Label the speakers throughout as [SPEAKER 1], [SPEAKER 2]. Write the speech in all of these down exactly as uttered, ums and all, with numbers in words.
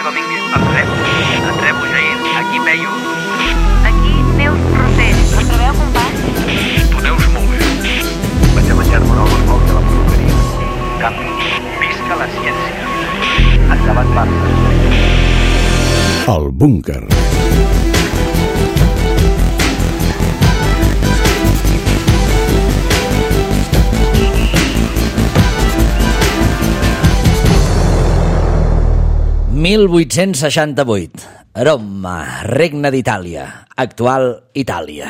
[SPEAKER 1] Domínguez, et rebo. Et rebo, Jair. Aquí Peyu.
[SPEAKER 2] Aquí Neus Rosell. Em trobeu, company?
[SPEAKER 1] Tu Neus molt bé. Vaig a menjar-me un ou al bou de la perruqueria. Canvi. Visca la ciència. Endavant, Barça.
[SPEAKER 3] El búnquer.
[SPEAKER 4] mil vuit-cents seixanta-vuit. Roma, Regne d'Itàlia, actual Itàlia.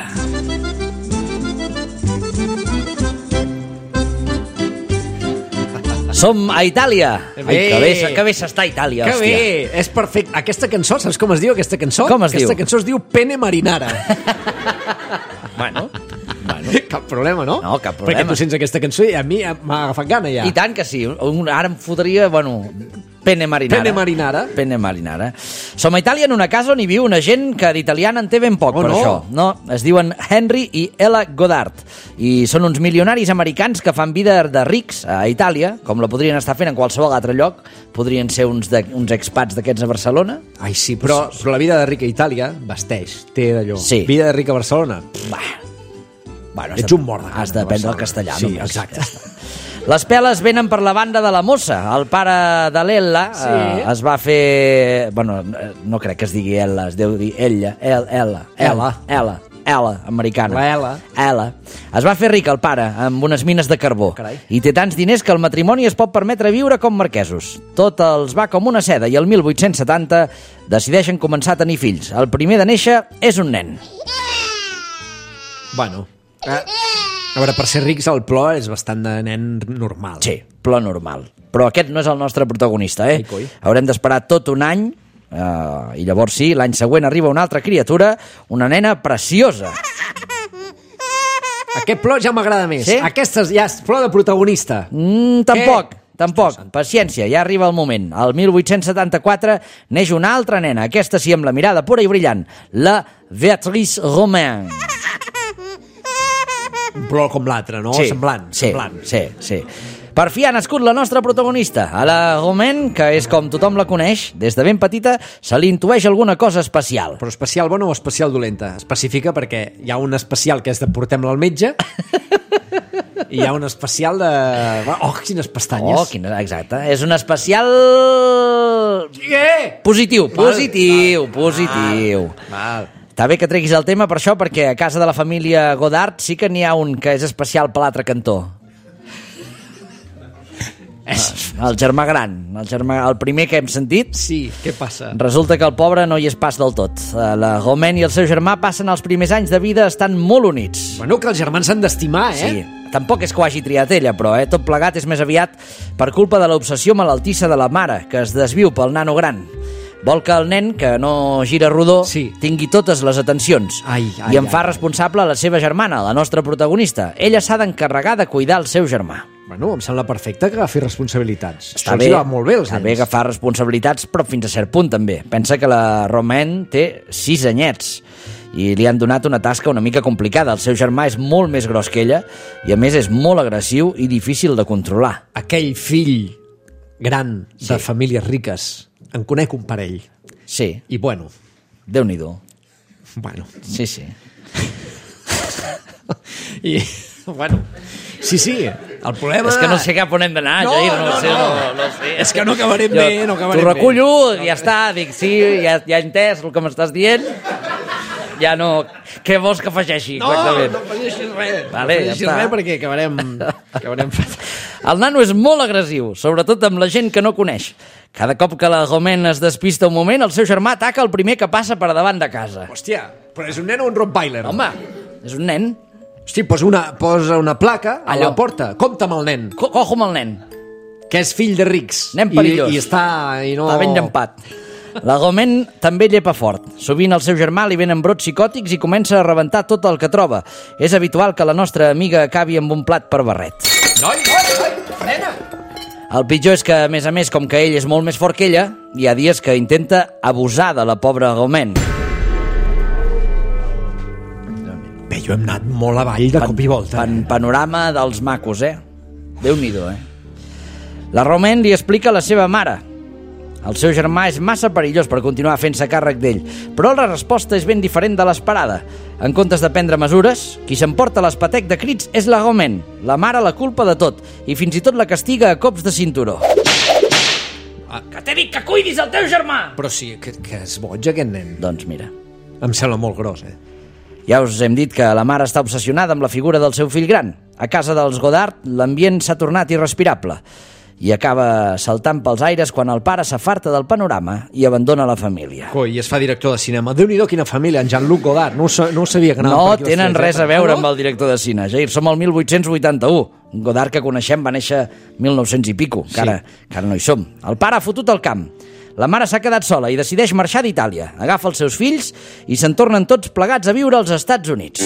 [SPEAKER 4] Som a Itàlia. Ai, que bé, que bé s'està a Itàlia,
[SPEAKER 5] que
[SPEAKER 4] hòstia.
[SPEAKER 5] bé, és perfecte. Aquesta cançó, saps com es diu aquesta cançó?
[SPEAKER 4] Com es
[SPEAKER 5] aquesta
[SPEAKER 4] diu?
[SPEAKER 5] cançó es diu Pene Marinara.
[SPEAKER 4] Bueno, bueno.
[SPEAKER 5] Cap problema, no?
[SPEAKER 4] No, cap problema.
[SPEAKER 5] Perquè tu sents aquesta cançó i a mi m'ha agafat gana ja.
[SPEAKER 4] I tant que sí. Un, ara em fotria, bueno, Pene Marinara.
[SPEAKER 5] Pene Marinara.
[SPEAKER 4] Pene Marinara. Som a Itàlia en una casa on hi viu una gent que d'italiana en té ben poc,
[SPEAKER 5] Oh,
[SPEAKER 4] per
[SPEAKER 5] no.
[SPEAKER 4] això. No, es diuen Henry i Ella Goddard. I són uns milionaris americans que fan vida de rics a Itàlia, com la podrien estar fent en qualsevol altre lloc. Podrien ser uns, de, uns expats d'aquests a Barcelona.
[SPEAKER 5] Ai, sí, però, però la vida de rica a Itàlia vesteix, té d'allò.
[SPEAKER 4] Sí.
[SPEAKER 5] Vida de rica a Barcelona.
[SPEAKER 4] Bah. Bueno,
[SPEAKER 5] Ets
[SPEAKER 4] has de-
[SPEAKER 5] un mort de gana
[SPEAKER 4] Has d'aprendre el
[SPEAKER 5] de
[SPEAKER 4] castellà.
[SPEAKER 5] Barcelona. Sí,
[SPEAKER 4] només.
[SPEAKER 5] exacte.
[SPEAKER 4] Ja està. Les peles venen per la banda de la mossa. El pare de l'Ella
[SPEAKER 5] Sí.
[SPEAKER 4] eh, es va fer... Bueno, no crec que es digui Ella, es deu dir ella. El, ella.
[SPEAKER 5] Ella.
[SPEAKER 4] Ella. Ella, americana.
[SPEAKER 5] La Ella.
[SPEAKER 4] Ella. Es va fer ric el pare amb unes mines de carbó.
[SPEAKER 5] Carai.
[SPEAKER 4] I té tants diners que el matrimoni es pot permetre viure com marquesos. Tot els va com una seda i el mil vuit-cents setanta decideixen començar a tenir fills. El primer de néixer és un nen.
[SPEAKER 5] Bueno, eh, a veure, per ser rics el plor és bastant de nen normal.
[SPEAKER 4] Sí, plor normal. Però aquest no és el nostre protagonista, eh?
[SPEAKER 5] Ai, coi.
[SPEAKER 4] Haurem d'esperar tot un any eh, i llavors sí, l'any següent arriba una altra criatura, una nena preciosa.
[SPEAKER 5] Aquest plor ja m'agrada més.
[SPEAKER 4] Sí?
[SPEAKER 5] Aquesta ja és plor de protagonista.
[SPEAKER 4] Mm, tampoc, tampoc. Paciència, ja arriba el moment. El mil vuit-cents setanta-quatre neix una altra nena, aquesta sí amb la mirada pura i brillant, la Béatrice Romain.
[SPEAKER 5] Un plor com l'altre, no? Semblant.
[SPEAKER 4] Sí,
[SPEAKER 5] semblant.
[SPEAKER 4] sí, sí. Per fi ha nascut la nostra protagonista, a la Romain, que és com tothom la coneix. Des de ben petita se li intueix alguna cosa especial.
[SPEAKER 5] Però especial bona o especial dolenta? Especifica perquè hi ha un especial que és de portem-la al metge i hi ha un especial de... Oh, quines pestanyes.
[SPEAKER 4] Oh, quina... exacte. És un especial...
[SPEAKER 5] Què?
[SPEAKER 4] Positiu,
[SPEAKER 5] Val,
[SPEAKER 4] positiu,
[SPEAKER 5] val,
[SPEAKER 4] positiu.
[SPEAKER 5] Val.
[SPEAKER 4] Està bé que treguis el tema per això, perquè a casa de la família Goddard sí que n'hi ha un que és especial per l'altre cantó.
[SPEAKER 5] És...
[SPEAKER 4] El germà gran, el, germà, el primer que hem sentit.
[SPEAKER 5] Sí, què passa?
[SPEAKER 4] Resulta que el pobre no hi és pas del tot. La Romain i el seu germà passen els primers anys de vida estan molt units.
[SPEAKER 5] Bueno, que els germans s'han d'estimar, eh?
[SPEAKER 4] Sí, tampoc és que ho hagi triat ella, però eh, tot plegat és més aviat per culpa de l'obsessió malaltissa de la mare, que es desviu pel nano gran. Vol que el nen, que no gira rodó,
[SPEAKER 5] Sí.
[SPEAKER 4] tingui totes les atencions.
[SPEAKER 5] Ai, ai,
[SPEAKER 4] I en fa
[SPEAKER 5] ai.
[SPEAKER 4] responsable la seva germana, la nostra protagonista. Ella s'ha d'encarregar de cuidar el seu germà.
[SPEAKER 5] Bueno, em sembla perfecte que agafi responsabilitats.
[SPEAKER 4] Està
[SPEAKER 5] Això
[SPEAKER 4] bé,
[SPEAKER 5] els hi va molt bé, els
[SPEAKER 4] està
[SPEAKER 5] nens.
[SPEAKER 4] bé agafar responsabilitats, però fins a cert punt també. Pensa que la Romain té sis anyets i li han donat una tasca una mica complicada. El seu germà és molt més gros que ella i a més és molt agressiu i difícil de controlar.
[SPEAKER 5] Aquell fill gran de
[SPEAKER 4] Sí.
[SPEAKER 5] famílies riques, en conec un parell.
[SPEAKER 4] Sí,
[SPEAKER 5] I bueno,
[SPEAKER 4] Déu-n'hi-do.
[SPEAKER 5] bueno,
[SPEAKER 4] Sí, sí.
[SPEAKER 5] i bueno, sí, sí, el problema...
[SPEAKER 4] És que no sé cap on hem d'anar,
[SPEAKER 5] No,
[SPEAKER 4] Jair, no,
[SPEAKER 5] no,
[SPEAKER 4] sé,
[SPEAKER 5] no.
[SPEAKER 4] no, no sé.
[SPEAKER 5] És que no acabarem bé, no acabarem
[SPEAKER 4] T'ho recullo,
[SPEAKER 5] bé.
[SPEAKER 4] ja està, dic, sí, ja, ja he entès el que m'estàs dient. Ja no... Què vols que afegeixi,
[SPEAKER 5] No,
[SPEAKER 4] exactament?
[SPEAKER 5] no afegeixis res.
[SPEAKER 4] Vale,
[SPEAKER 5] no
[SPEAKER 4] ja
[SPEAKER 5] afegeixis
[SPEAKER 4] està.
[SPEAKER 5] res perquè acabarem... acabarem...
[SPEAKER 4] El nano és molt agressiu, sobretot amb la gent que no coneix. Cada cop que la Romain es despista un moment, el seu germà ataca el primer que passa per davant de casa.
[SPEAKER 5] Hòstia, però és un nen o un rottweiler?
[SPEAKER 4] Home, és un nen.
[SPEAKER 5] Hosti, posa una, posa una placa a
[SPEAKER 4] Allò.
[SPEAKER 5] la porta. Compte amb el nen,
[SPEAKER 4] Co cojo amb el nen.
[SPEAKER 5] que és fill de rics.
[SPEAKER 4] Nen perillós.
[SPEAKER 5] I, i està... I no...
[SPEAKER 4] Està ben llampat. La Romain també llepa fort. Sovint al seu germà li venen brots psicòtics i comença a rebentar tot el que troba. És habitual que la nostra amiga acabi amb un plat per barret.
[SPEAKER 5] Noi, noi, noi, frena!
[SPEAKER 4] El pitjor és que, a més a més, com que ell és molt més fort que ella, hi ha dies que intenta abusar de la pobra Romain.
[SPEAKER 5] Bé, jo hem anat molt avall de cop i volta.
[SPEAKER 4] Pan, panorama dels macos, eh? Déu-n'hi-do, eh? La Romain li explica a la seva mare. El seu germà és massa perillós per continuar fent-se càrrec d'ell, però la resposta és ben diferent de l'esperada. En comptes de prendre mesures, qui s'emporta l'espatec de crits és la Romaine. La mare la culpa de tot, i fins i tot la castiga a cops de cinturó.
[SPEAKER 5] Ah.
[SPEAKER 4] Que t'he dit que cuidis el teu germà!
[SPEAKER 5] Però sí, que, que és boig aquest nen.
[SPEAKER 4] Doncs mira.
[SPEAKER 5] Em sembla molt gros, eh?
[SPEAKER 4] Ja us hem dit que la mare està obsessionada amb la figura del seu fill gran. A casa dels Godard, l'ambient s'ha tornat irrespirable i acaba saltant pels aires quan el pare s'afarta del panorama i abandona la família.
[SPEAKER 5] Coi, i es fa director de cinema. Déu-n'hi-do quina família, en Jean-Luc Godard. No ho, sa no ho sabia que anava
[SPEAKER 4] No
[SPEAKER 5] per aquí.
[SPEAKER 4] tenen
[SPEAKER 5] tres,
[SPEAKER 4] res
[SPEAKER 5] eh?
[SPEAKER 4] a veure
[SPEAKER 5] no?
[SPEAKER 4] amb el director de cine, Jair. Som al mil vuit-cents vuitanta-u. Godard que coneixem va néixer mil nou-cents i pico. Encara, sí. encara no hi som. El pare ha fotut el camp. La mare s'ha quedat sola i decideix marxar d'Itàlia. Agafa els seus fills i se'n tornen tots plegats a viure als Estats Units.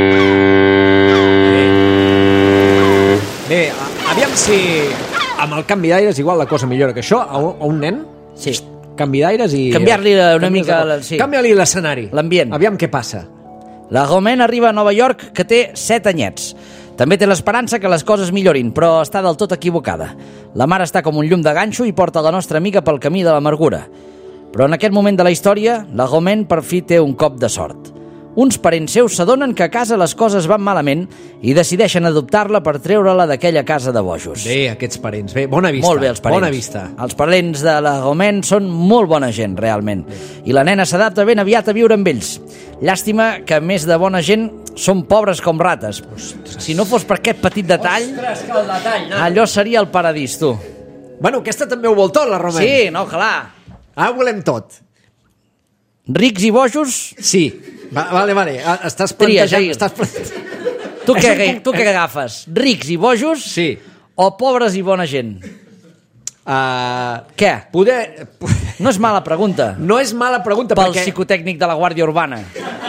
[SPEAKER 5] Bé, aviam si amb el canvi d'aires igual la cosa millora que això. A un, a un nen,
[SPEAKER 4] Sí.
[SPEAKER 5] canvi d'aires i...
[SPEAKER 4] Canviar-li una
[SPEAKER 5] Canvies
[SPEAKER 4] mica
[SPEAKER 5] de-
[SPEAKER 4] la- sí.
[SPEAKER 5] Canvia-li l'escenari.
[SPEAKER 4] L'ambient.
[SPEAKER 5] Aviam què passa.
[SPEAKER 4] La Romaine arriba a Nova York, que té set anyets. També té l'esperança que les coses millorin, però està del tot equivocada. La mare està com un llum de ganxo i porta la nostra amiga pel camí de l'amargura. Però en aquest moment de la història, la Romaine per fi té un cop de sort. Uns parents seus s'adonen que a casa les coses van malament i decideixen adoptar-la per treure-la d'aquella casa de bojos.
[SPEAKER 5] Bé, aquests parents. Bé, bona vista.
[SPEAKER 4] Molt bé, els parents.
[SPEAKER 5] Bona vista.
[SPEAKER 4] Els parents de la Romaine són molt bona gent, realment. I la nena s'adapta ben aviat a viure amb ells. Llàstima que, a més de bona gent, són pobres com rates. Si no fos per aquest petit detall,
[SPEAKER 5] Ostres, que el detall, no?
[SPEAKER 4] allò seria el paradís, tu.
[SPEAKER 5] Bueno, aquesta també ho vol tot, la Romaine.
[SPEAKER 4] Sí, no, clar.
[SPEAKER 5] Ah, ho volem tot.
[SPEAKER 4] Rics i bojos,
[SPEAKER 5] Sí. Va, vale, vale. Ah, Estàs
[SPEAKER 4] Tria,
[SPEAKER 5] plantejant...
[SPEAKER 4] Jair.
[SPEAKER 5] Estàs plantejant...
[SPEAKER 4] tu
[SPEAKER 5] És
[SPEAKER 4] què,
[SPEAKER 5] un com-
[SPEAKER 4] tu què agafes? Rics i bojos
[SPEAKER 5] Sí.
[SPEAKER 4] o pobres i bona gent?
[SPEAKER 5] Uh,
[SPEAKER 4] Què?
[SPEAKER 5] poder...
[SPEAKER 4] No és mala pregunta.
[SPEAKER 5] No és mala pregunta
[SPEAKER 4] Pel
[SPEAKER 5] perquè...
[SPEAKER 4] psicotècnic de la Guàrdia Urbana.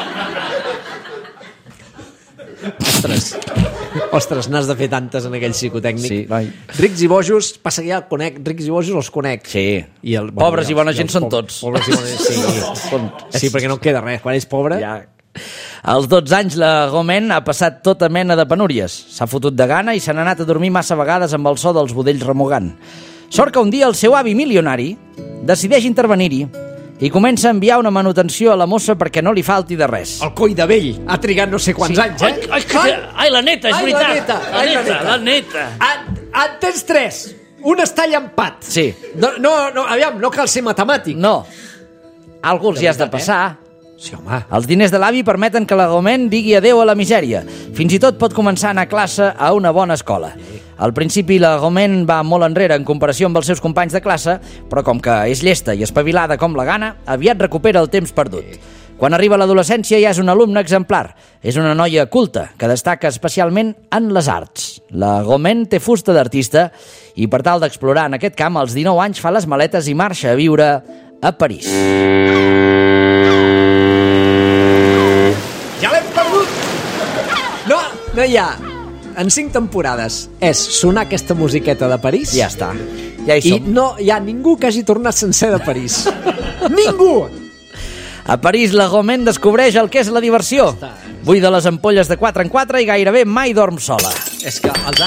[SPEAKER 5] Ostres, ostres, n'has de fer tantes en aquell psicotècnic.
[SPEAKER 4] Sí, vai.
[SPEAKER 5] Rics i bojos, passa que ja el conec, rics i bojos els conec.
[SPEAKER 4] Sí.
[SPEAKER 5] I el,
[SPEAKER 4] Pobres i bona
[SPEAKER 5] els-
[SPEAKER 4] gent
[SPEAKER 5] els
[SPEAKER 4] són
[SPEAKER 5] po-
[SPEAKER 4] tots.
[SPEAKER 5] Pobres i bona gent, sí.
[SPEAKER 4] Són-
[SPEAKER 5] Sí, perquè no en queda res. Quan és pobre...
[SPEAKER 4] Ja. Als dotze anys, la Romaine ha passat tota mena de penúries. S'ha fotut de gana i se n'ha anat a dormir massa vegades amb el so dels budells remugant. Sort que un dia el seu avi milionari decideix intervenir-hi i comença a enviar una manutenció a la mossa perquè no li falti de res.
[SPEAKER 5] El coll de vell ha trigat no sé quants
[SPEAKER 4] Sí.
[SPEAKER 5] anys, eh?
[SPEAKER 4] Ai, ai, que- ai, la neta, és
[SPEAKER 5] Ai,
[SPEAKER 4] veritat.
[SPEAKER 5] La neta,
[SPEAKER 4] La
[SPEAKER 5] ai, la
[SPEAKER 4] neta,
[SPEAKER 5] neta.
[SPEAKER 4] la neta.
[SPEAKER 5] En, en tens tres. Un està llampat.
[SPEAKER 4] Sí.
[SPEAKER 5] No, no, no, aviam, no cal ser matemàtic.
[SPEAKER 4] No. Algú els hi has de passar.
[SPEAKER 5] Sí, home.
[SPEAKER 4] Els diners de l'avi permeten que la Romaine digui adeu a la misèria. Fins i tot pot començar a anar a classe a una bona escola. Al principi la Romaine va molt enrere en comparació amb els seus companys de classe, però com que és llesta i espavilada com la gana, aviat recupera el temps perdut. Quan arriba a l'adolescència ja és una alumna exemplar. És una noia culta, que destaca especialment en les arts. La Romaine té fusta d'artista i per tal d'explorar en aquest camp, als dinou anys fa les maletes i marxa a viure a París.
[SPEAKER 5] Ja l'hem perdut! No, no hi ha. En cinc temporades és sonar aquesta musiqueta de París
[SPEAKER 4] Ja està. Ja hi
[SPEAKER 5] i
[SPEAKER 4] som.
[SPEAKER 5] no hi ha ningú que hagi tornat sencer de París. Ningú!
[SPEAKER 4] A París, la Romaine descobreix el que és la diversió. Buida les ampolles de quatre en quatre i gairebé mai dorm sola.
[SPEAKER 5] És que els,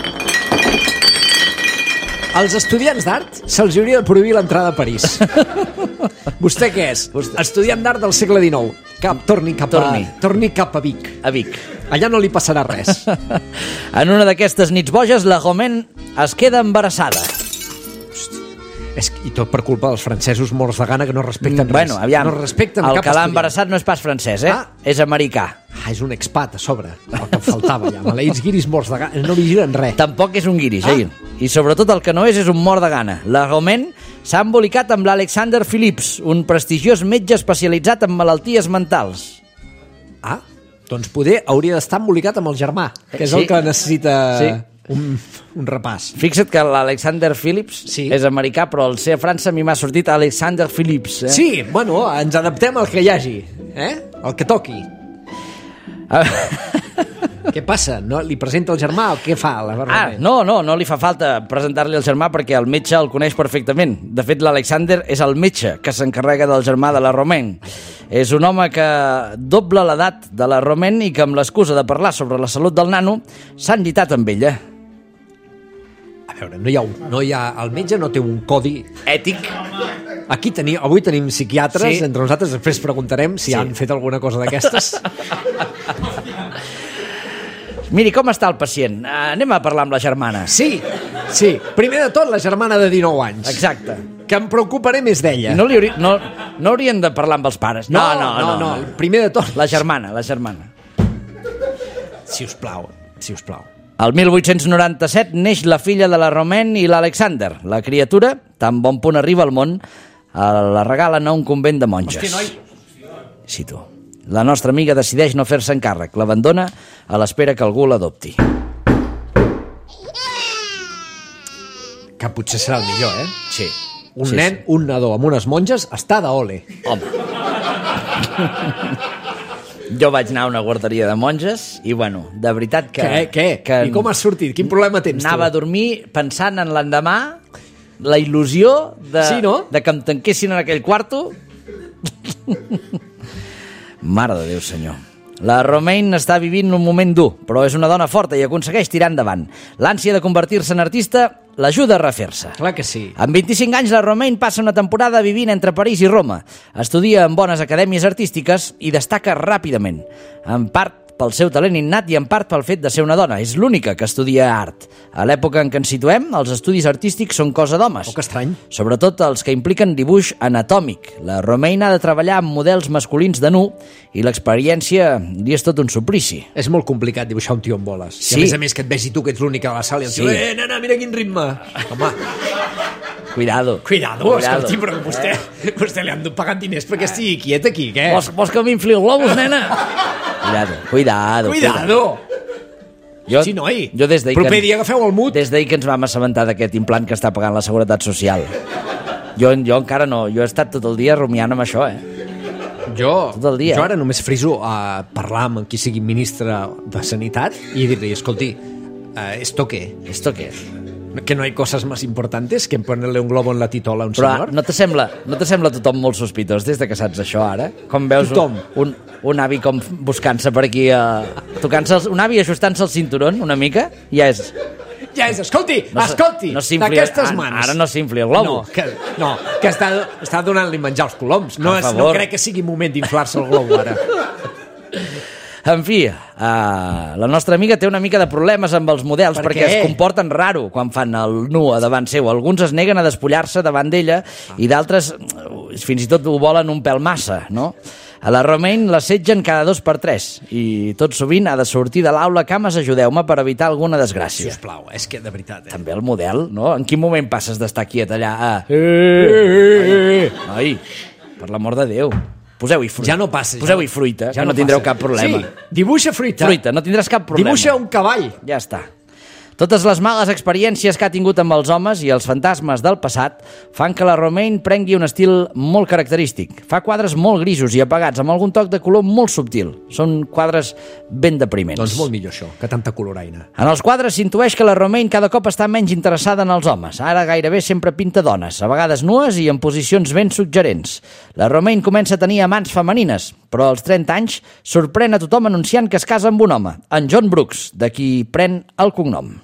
[SPEAKER 5] als estudiants d'art se'ls hauria de prohibir l'entrada a París. Vostè què és? Estudiant d'art del segle dinou. Cap, torni cap
[SPEAKER 4] Torni.
[SPEAKER 5] a, torni cap a Vic.
[SPEAKER 4] A Vic.
[SPEAKER 5] Allà no li passarà res.
[SPEAKER 4] En una d'aquestes nits boges, la Romaine es queda embarassada.
[SPEAKER 5] És, I tot per culpa dels francesos morts de gana que no respecten res.
[SPEAKER 4] Bueno, aviam,
[SPEAKER 5] no respecten
[SPEAKER 4] el
[SPEAKER 5] cap
[SPEAKER 4] que l'ha
[SPEAKER 5] estudiant.
[SPEAKER 4] embarassat no és pas francès, eh?
[SPEAKER 5] Ah.
[SPEAKER 4] És americà.
[SPEAKER 5] Ah, és un expat a sobre. El que em faltava ja. Maleïts guiris morts de gana. No vigilen res.
[SPEAKER 4] Tampoc és un guiris,
[SPEAKER 5] Ah.
[SPEAKER 4] eh? I sobretot el que no és és un mort de gana. La Romaine s'ha embolicat amb l'Alexander Phillips, un prestigiós metge especialitzat en malalties mentals.
[SPEAKER 5] Ah, doncs poder hauria d'estar embolicat amb el germà, que és
[SPEAKER 4] Sí.
[SPEAKER 5] el que necessita
[SPEAKER 4] Sí.
[SPEAKER 5] un, un repàs.
[SPEAKER 4] Fixa't que l'Alexander Phillips
[SPEAKER 5] Sí.
[SPEAKER 4] és americà, però al ser a França a mi m'ha sortit Alexander Phillips. Eh?
[SPEAKER 5] Sí, bueno, ens adaptem al que hi hagi, eh? El que toqui.
[SPEAKER 4] Ah,
[SPEAKER 5] Què passa? No? Li presenta el germà o què fa? La
[SPEAKER 4] Ah, no, no, no li fa falta presentar-li el germà perquè el metge el coneix perfectament. De fet, l'Alexander és el metge que s'encarrega del germà de la Romaine. És un home que dobla l'edat de la Romaine i que amb l'excusa de parlar sobre la salut del nano s'han llitat amb ella.
[SPEAKER 5] A veure, no hi ha un, no hi ha, el metge no té un codi
[SPEAKER 4] Ètic?
[SPEAKER 5] Aquí tenim, avui tenim psiquiatres,
[SPEAKER 4] Sí.
[SPEAKER 5] entre nosaltres després preguntarem si
[SPEAKER 4] Sí.
[SPEAKER 5] han fet alguna cosa d'aquestes.
[SPEAKER 4] Miri, com està el pacient? Uh, anem a parlar amb la germana.
[SPEAKER 5] Sí, sí. Primer de tot, la germana de dinou anys.
[SPEAKER 4] Exacte.
[SPEAKER 5] Que em preocuparé més d'ella.
[SPEAKER 4] I no, li hauri... no, no haurien de parlar amb els pares. No, no, no.
[SPEAKER 5] no, no. Primer de tot.
[SPEAKER 4] La germana, la germana.
[SPEAKER 5] Si us plau, si us plau.
[SPEAKER 4] El mil vuit-cents noranta-set neix la filla de la Romaine i l'Alexander. La criatura, tan bon punt arriba al món, la regalen a un convent de monges.
[SPEAKER 5] Hòstia, noi.
[SPEAKER 4] Sí, tu. La nostra amiga decideix no fer-se encàrrec. L'abandona a l'espera que algú l'adopti.
[SPEAKER 5] Que potser serà el millor, eh?
[SPEAKER 4] Sí.
[SPEAKER 5] Un
[SPEAKER 4] sí,
[SPEAKER 5] nen,
[SPEAKER 4] sí.
[SPEAKER 5] un nadó amb unes monges, està d'ole.
[SPEAKER 4] Home. Jo vaig anar a una guarderia de monges i, bueno, de veritat que...
[SPEAKER 5] Què, què?
[SPEAKER 4] Que
[SPEAKER 5] I com has sortit? Quin problema tens,
[SPEAKER 4] anava a
[SPEAKER 5] tu?
[SPEAKER 4] dormir pensant en l'endemà, la il·lusió de,
[SPEAKER 5] Sí, no?
[SPEAKER 4] de que em tanquessin en aquell quarto. Mare de Déu, senyor. La Romaine està vivint un moment dur, però és una dona forta i aconsegueix tirar endavant. L'ànsia de convertir-se en artista l'ajuda a refer-se.
[SPEAKER 5] Clar que sí.
[SPEAKER 4] Amb vint-i-cinc anys, la Romaine passa una temporada vivint entre París i Roma. Estudia en bones acadèmies artístiques i destaca ràpidament, en part pel seu talent innat i en part pel fet de ser una dona. És l'única que estudia art. A l'època en què ens situem, els estudis artístics són cosa d'homes.
[SPEAKER 5] Oh, que estrany.
[SPEAKER 4] Sobretot els que impliquen dibuix anatòmic. La Romaine ha de treballar amb models masculins de nu i l'experiència li és tot un suplici.
[SPEAKER 5] És molt complicat dibuixar un tio amb boles. I
[SPEAKER 4] Sí.
[SPEAKER 5] a més a més que et vegi tu, que ets l'única a la sala, i el
[SPEAKER 4] Sí.
[SPEAKER 5] tio, eh, nena, mira quin ritme. Home,
[SPEAKER 4] Cuidado.
[SPEAKER 5] cuidado, escolti, però vostè, vostè li han pagat diners perquè estigui quiet aquí, què?
[SPEAKER 4] Vols, vols que m'infli el globus, nena? Cuidado, cuidado.
[SPEAKER 5] Cuidado!
[SPEAKER 4] Jo,
[SPEAKER 5] Sí, noi.
[SPEAKER 4] Jo des d'ahir
[SPEAKER 5] Proper
[SPEAKER 4] que,
[SPEAKER 5] dia agafeu el mut.
[SPEAKER 4] des d'ahir que ens vam assabentar d'aquest implant que està pagant la Seguretat Social. Jo, jo encara no, jo he estat tot el dia rumiant amb això, eh?
[SPEAKER 5] Jo,
[SPEAKER 4] Tot el dia,
[SPEAKER 5] jo
[SPEAKER 4] eh?
[SPEAKER 5] ara només friso a parlar amb qui sigui ministre de Sanitat i dir-li, escolti, uh, ¿esto qué?
[SPEAKER 4] Esto què?
[SPEAKER 5] ¿Que no hay cosas más importantes que ponerle un globo en la titola a un
[SPEAKER 4] Però
[SPEAKER 5] senyor?
[SPEAKER 4] no te sembla, no te sembla tothom molt sospitós des de que saps això ara? Com veus
[SPEAKER 5] Tothom.
[SPEAKER 4] un, un, un avi com buscant-se per aquí, a, tocant-se els, un avi ajustant-se el cinturón una mica, ja és...
[SPEAKER 5] Ja és, escolti,
[SPEAKER 4] No se-
[SPEAKER 5] escolti,
[SPEAKER 4] no s'infli-
[SPEAKER 5] d'aquestes
[SPEAKER 4] ara-
[SPEAKER 5] mans.
[SPEAKER 4] ara no s'infli el globus.
[SPEAKER 5] No, que, no, que està, està donant-li menjar als coloms. No,
[SPEAKER 4] Per
[SPEAKER 5] és, no
[SPEAKER 4] favor.
[SPEAKER 5] crec que sigui moment d'inflar-se el globo ara.
[SPEAKER 4] En fi, uh, la nostra amiga té una mica de problemes amb els models
[SPEAKER 5] Per
[SPEAKER 4] perquè
[SPEAKER 5] què?
[SPEAKER 4] es comporten raro quan fan el nu a davant seu. Alguns es neguen a despullar-se davant d'ella i d'altres uh, fins i tot ho volen un pèl massa, no? A la Romaine l'assetgen cada dos per tres i tot sovint ha de sortir de l'aula cames, ajudeu-me per evitar alguna desgràcia.
[SPEAKER 5] Sisplau, és que de veritat, eh?
[SPEAKER 4] També el model, no? En quin moment passes d'estar quiet allà a... Eh, eh, eh. Noi, per l'amor de Déu, poseu-hi fruita.
[SPEAKER 5] Ja no passa. ja
[SPEAKER 4] Poseu-hi fruita,
[SPEAKER 5] ja
[SPEAKER 4] que no tindreu
[SPEAKER 5] passa.
[SPEAKER 4] cap problema.
[SPEAKER 5] Sí, dibuixa fruita.
[SPEAKER 4] Fruita, no tindràs cap problema.
[SPEAKER 5] Dibuixa un cavall.
[SPEAKER 4] Ja està. Totes les males experiències que ha tingut amb els homes i els fantasmes del passat fan que la Romaine prengui un estil molt característic. Fa quadres molt grisos i apagats, amb algun toc de color molt subtil. Són quadres ben depriments.
[SPEAKER 5] Doncs molt millor això, que tanta coloraina.
[SPEAKER 4] En els quadres s'intueix que la Romaine cada cop està menys interessada en els homes. Ara gairebé sempre pinta dones, a vegades nues i en posicions ben suggerents. La Romaine comença a tenir amants femenines, però als trenta anys sorprèn a tothom anunciant que es casa amb un home, en John Brooks, de qui pren el cognom.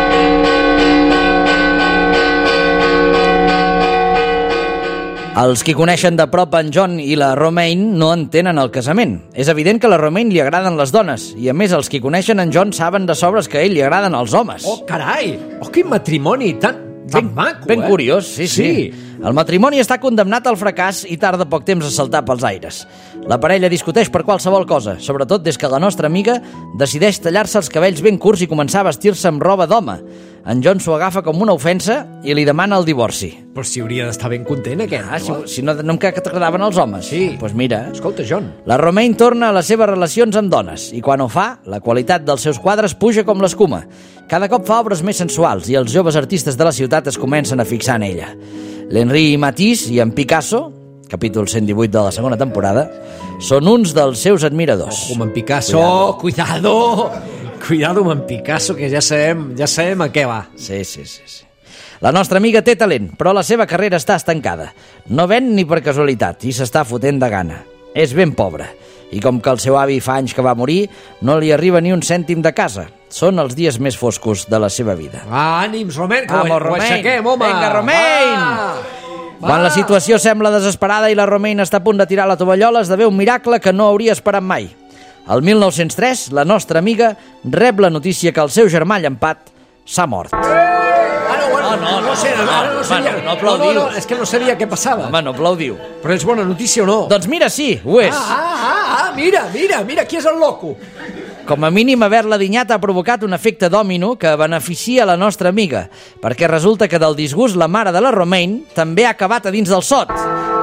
[SPEAKER 4] Els qui coneixen de prop en John i la Romaine no entenen el casament. És evident que a la Romaine li agraden les dones, i a més els qui coneixen en John saben de sobres que a ell li agraden els homes.
[SPEAKER 5] Oh, carai! Oh, quin matrimoni tan, tan
[SPEAKER 4] ben,
[SPEAKER 5] maco,
[SPEAKER 4] ben
[SPEAKER 5] eh?
[SPEAKER 4] curiós, sí, sí,
[SPEAKER 5] Sí.
[SPEAKER 4] El matrimoni està condemnat al fracàs i tarda poc temps a saltar pels aires. La parella discuteix per qualsevol cosa, sobretot des que la nostra amiga decideix tallar-se els cabells ben curts i començar a vestir-se amb roba d'home. En John s'ho agafa com una ofensa i li demana el divorci.
[SPEAKER 5] Però si hauria d'estar ben content, aquest.
[SPEAKER 4] Ah, si,
[SPEAKER 5] no?
[SPEAKER 4] si no, no em que t'agradaven els homes.
[SPEAKER 5] Sí.
[SPEAKER 4] Doncs pues mira,
[SPEAKER 5] Escolta, John,
[SPEAKER 4] la Romaine torna a les seves relacions amb dones i quan ho fa, la qualitat dels seus quadres puja com l'escuma. Cada cop fa obres més sensuals i els joves artistes de la ciutat es comencen a fixar en ella. L'Henri Matisse i en Picasso, capítol cent divuit de la segona temporada, són uns dels seus admiradors.
[SPEAKER 5] com en Picasso, cuidado, cuidado amb en Picasso, que ja sabem, ja sabem a què va.
[SPEAKER 4] Sí, sí, sí, sí. La nostra amiga té talent, però la seva carrera està estancada. No ven ni per casualitat i s'està fotent de gana. És ben pobra. I com que el seu avi fa anys que va morir, no li arriba ni un cèntim de casa. Són els dies més foscos de la seva vida.
[SPEAKER 5] Ah, ànims, Romaine, que
[SPEAKER 4] Vamos,
[SPEAKER 5] ho, ho
[SPEAKER 4] Romaine.
[SPEAKER 5] aixequem, home.
[SPEAKER 4] Vinga, Romaine.
[SPEAKER 5] Ah.
[SPEAKER 4] Quan la situació sembla desesperada i la Romain està a punt de tirar la tovallola, esdevé un miracle que no hauria esperat mai. El mil nou-cents tres, la nostra amiga rep la notícia que el seu germà llampat s'ha mort.
[SPEAKER 5] No, no, no, sé, no, no, no, sabia,
[SPEAKER 4] no, no aplaudiu.
[SPEAKER 5] No, no, és que no sabia què passava.
[SPEAKER 4] Home, no aplaudiu.
[SPEAKER 5] Però és bona notícia o no?
[SPEAKER 4] Doncs mira, sí, ho és.
[SPEAKER 5] Ah, ah, ah, mira, mira, mira, qui és el loco?
[SPEAKER 4] Com a mínim, haver-la dinyat ha provocat un efecte dòmino que beneficia la nostra amiga, perquè resulta que del disgust la mare de la Romain també ha acabat a dins del sot.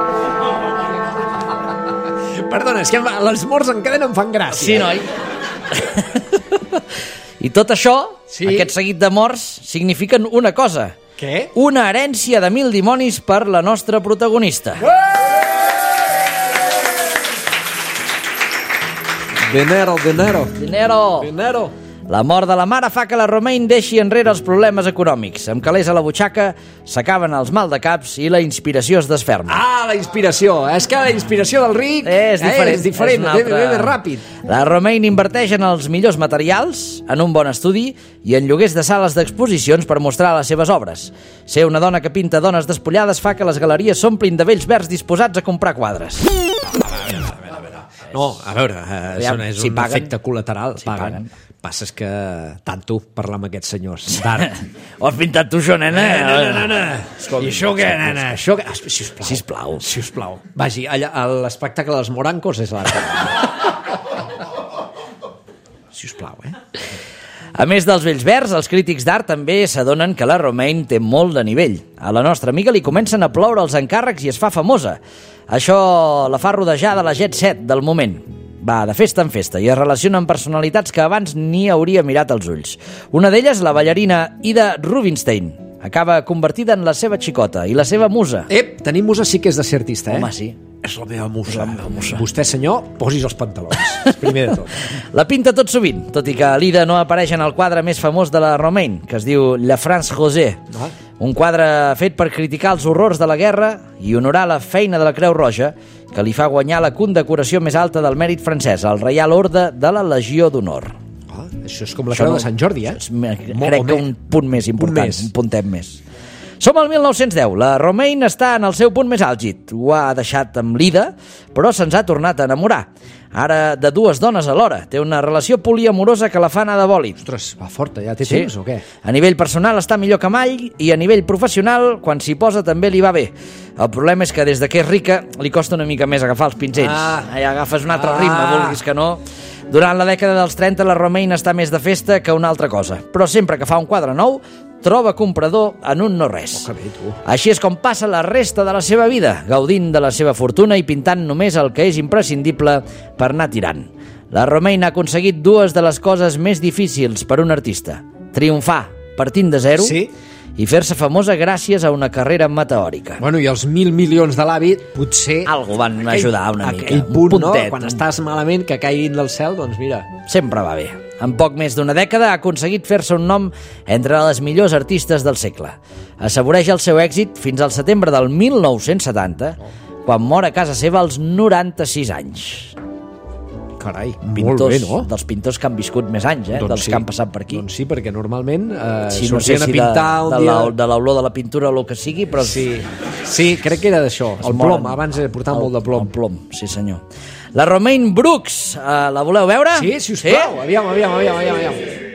[SPEAKER 5] Perdona, és que les morts en cadena em fan gràcia.
[SPEAKER 4] Sí, noi? I tot això,
[SPEAKER 5] sí.
[SPEAKER 4] Aquest seguit de morts, signifiquen una cosa.
[SPEAKER 5] Què?
[SPEAKER 4] Una herència de mil dimonis per la nostra protagonista.
[SPEAKER 5] Dinero, dinero.
[SPEAKER 4] Dinero.
[SPEAKER 5] Dinero.
[SPEAKER 4] La mort de la mare fa que la Romain deixi enrere els problemes econòmics. Amb calés a la butxaca s'acaben els maldecaps i la inspiració es desferma.
[SPEAKER 5] Ah, la inspiració. És que la inspiració del ric
[SPEAKER 4] és diferent.
[SPEAKER 5] Eh, és diferent,
[SPEAKER 4] és
[SPEAKER 5] ve, ve més ràpid.
[SPEAKER 4] La Romain inverteix en els millors materials, en un bon estudi i en lloguers de sales d'exposicions per mostrar les seves obres. Ser una dona que pinta dones despullades fa que les galeries s'omplin de vells verds disposats a comprar quadres.
[SPEAKER 5] No, a veure, eh,
[SPEAKER 4] Ja,
[SPEAKER 5] és
[SPEAKER 4] si
[SPEAKER 5] un
[SPEAKER 4] paguen,
[SPEAKER 5] efecte col·lateral.
[SPEAKER 4] si paguen.
[SPEAKER 5] Passa és que tanto parlar amb aquests senyors d'art.
[SPEAKER 4] Ho has pintat tu, això, nena?
[SPEAKER 5] Eh, nena, nena.
[SPEAKER 4] Escolta,
[SPEAKER 5] I això què, nena? Això què? Sisplau.
[SPEAKER 4] Sisplau.
[SPEAKER 5] Sisplau. Vagi, allà, a l'espectacle dels morancos és l'art. Sisplau, eh?
[SPEAKER 4] A més dels vells verds, els crítics d'art també s'adonen que la Romain té molt de nivell. A la nostra amiga li comencen a ploure els encàrrecs i es fa famosa. Això la fa rodejar de la jet set del moment. Va de festa en festa i es relaciona amb personalitats que abans ni hauria mirat als ulls. Una d'elles, la ballarina Ida Rubinstein, acaba convertida en la seva xicota i la seva musa.
[SPEAKER 5] Ep, tenim musa sí que és de ser artista, eh?
[SPEAKER 4] Home, sí.
[SPEAKER 5] És la meva musa.
[SPEAKER 4] La meva musa.
[SPEAKER 5] Vostè, senyor, posis els pantalons. Primer de tot.
[SPEAKER 4] La pinta tot sovint, tot i que l'Ida no apareix en el quadre més famós de la Romain, que es diu La France Rosée.
[SPEAKER 5] Ah.
[SPEAKER 4] Un quadre fet per criticar els horrors de la guerra i honorar la feina de la Creu Roja, que li fa guanyar la condecoració més alta del mèrit francès, el Reial Orde de la Legió d'Honor.
[SPEAKER 5] Ah, això és com la
[SPEAKER 4] Això
[SPEAKER 5] creu
[SPEAKER 4] no-
[SPEAKER 5] de Sant Jordi, eh?
[SPEAKER 4] és me-
[SPEAKER 5] Mo-
[SPEAKER 4] Crec
[SPEAKER 5] o
[SPEAKER 4] que
[SPEAKER 5] me-
[SPEAKER 4] un punt més important,
[SPEAKER 5] més.
[SPEAKER 4] un puntet més. Som al mil nou-cents deu. La Romain està en el seu punt més àlgid. Ho ha deixat amb l'Ida, però se'ns ha tornat a enamorar. Ara de dues dones alhora. Té una relació poliamorosa que la fa anar de bòlit.
[SPEAKER 5] Ostres, va forta, ja té
[SPEAKER 4] Sí.
[SPEAKER 5] temps o què?
[SPEAKER 4] A nivell personal està millor que mai i a nivell professional, quan s'hi posa, també li va bé. El problema és que des de que és rica li costa una mica més agafar els pinzells.
[SPEAKER 5] Ah.
[SPEAKER 4] Ja agafes un altre
[SPEAKER 5] Ah.
[SPEAKER 4] ritme, vulguis que no. Durant la dècada dels trenta la Romain està més de festa que una altra cosa, però sempre que fa un quadre nou troba comprador en un no-res.
[SPEAKER 5] Oh, que bé, tu.
[SPEAKER 4] Així és com passa la resta de la seva vida, gaudint de la seva fortuna i pintant només el que és imprescindible per anar tirant. La Romain ha aconseguit dues de les coses més difícils per un artista. Triomfar partint de zero
[SPEAKER 5] Sí.
[SPEAKER 4] i fer-se famosa gràcies a una carrera meteòrica.
[SPEAKER 5] Bueno, i els mil milions de l'avi potser...
[SPEAKER 4] Algo van ajudar una mica,
[SPEAKER 5] Aquell
[SPEAKER 4] un
[SPEAKER 5] punt,
[SPEAKER 4] puntet,
[SPEAKER 5] no? Quan
[SPEAKER 4] un-
[SPEAKER 5] estàs malament, que caiguin del cel, doncs mira...
[SPEAKER 4] Sempre va bé. En poc més d'una dècada ha aconseguit fer-se un nom entre les millors artistes del segle. Assaboreix el seu èxit fins al setembre del mil nou-cents setanta, quan mor a casa seva als noranta-sis anys.
[SPEAKER 5] Carai,
[SPEAKER 4] Pintors,
[SPEAKER 5] molt bé, no?
[SPEAKER 4] Dels pintors que han viscut més anys, eh? dels
[SPEAKER 5] sí.
[SPEAKER 4] que han passat per aquí.
[SPEAKER 5] Doncs sí, perquè normalment eh,
[SPEAKER 4] Sí, no sé
[SPEAKER 5] sortien
[SPEAKER 4] si
[SPEAKER 5] a pintar
[SPEAKER 4] de,
[SPEAKER 5] un
[SPEAKER 4] de,
[SPEAKER 5] dia...
[SPEAKER 4] la, de l'olor de la pintura o el que sigui, però...
[SPEAKER 5] Sí, sí, crec que era d'això.
[SPEAKER 4] es
[SPEAKER 5] El
[SPEAKER 4] moren.
[SPEAKER 5] plom, abans he portat
[SPEAKER 4] El-
[SPEAKER 5] molt de plom.
[SPEAKER 4] El plom, sí senyor. La Romain Brooks, eh, la voleu veure?
[SPEAKER 5] Sí, sisplau, sí? aviam, aviam, aviam, aviam, aviam.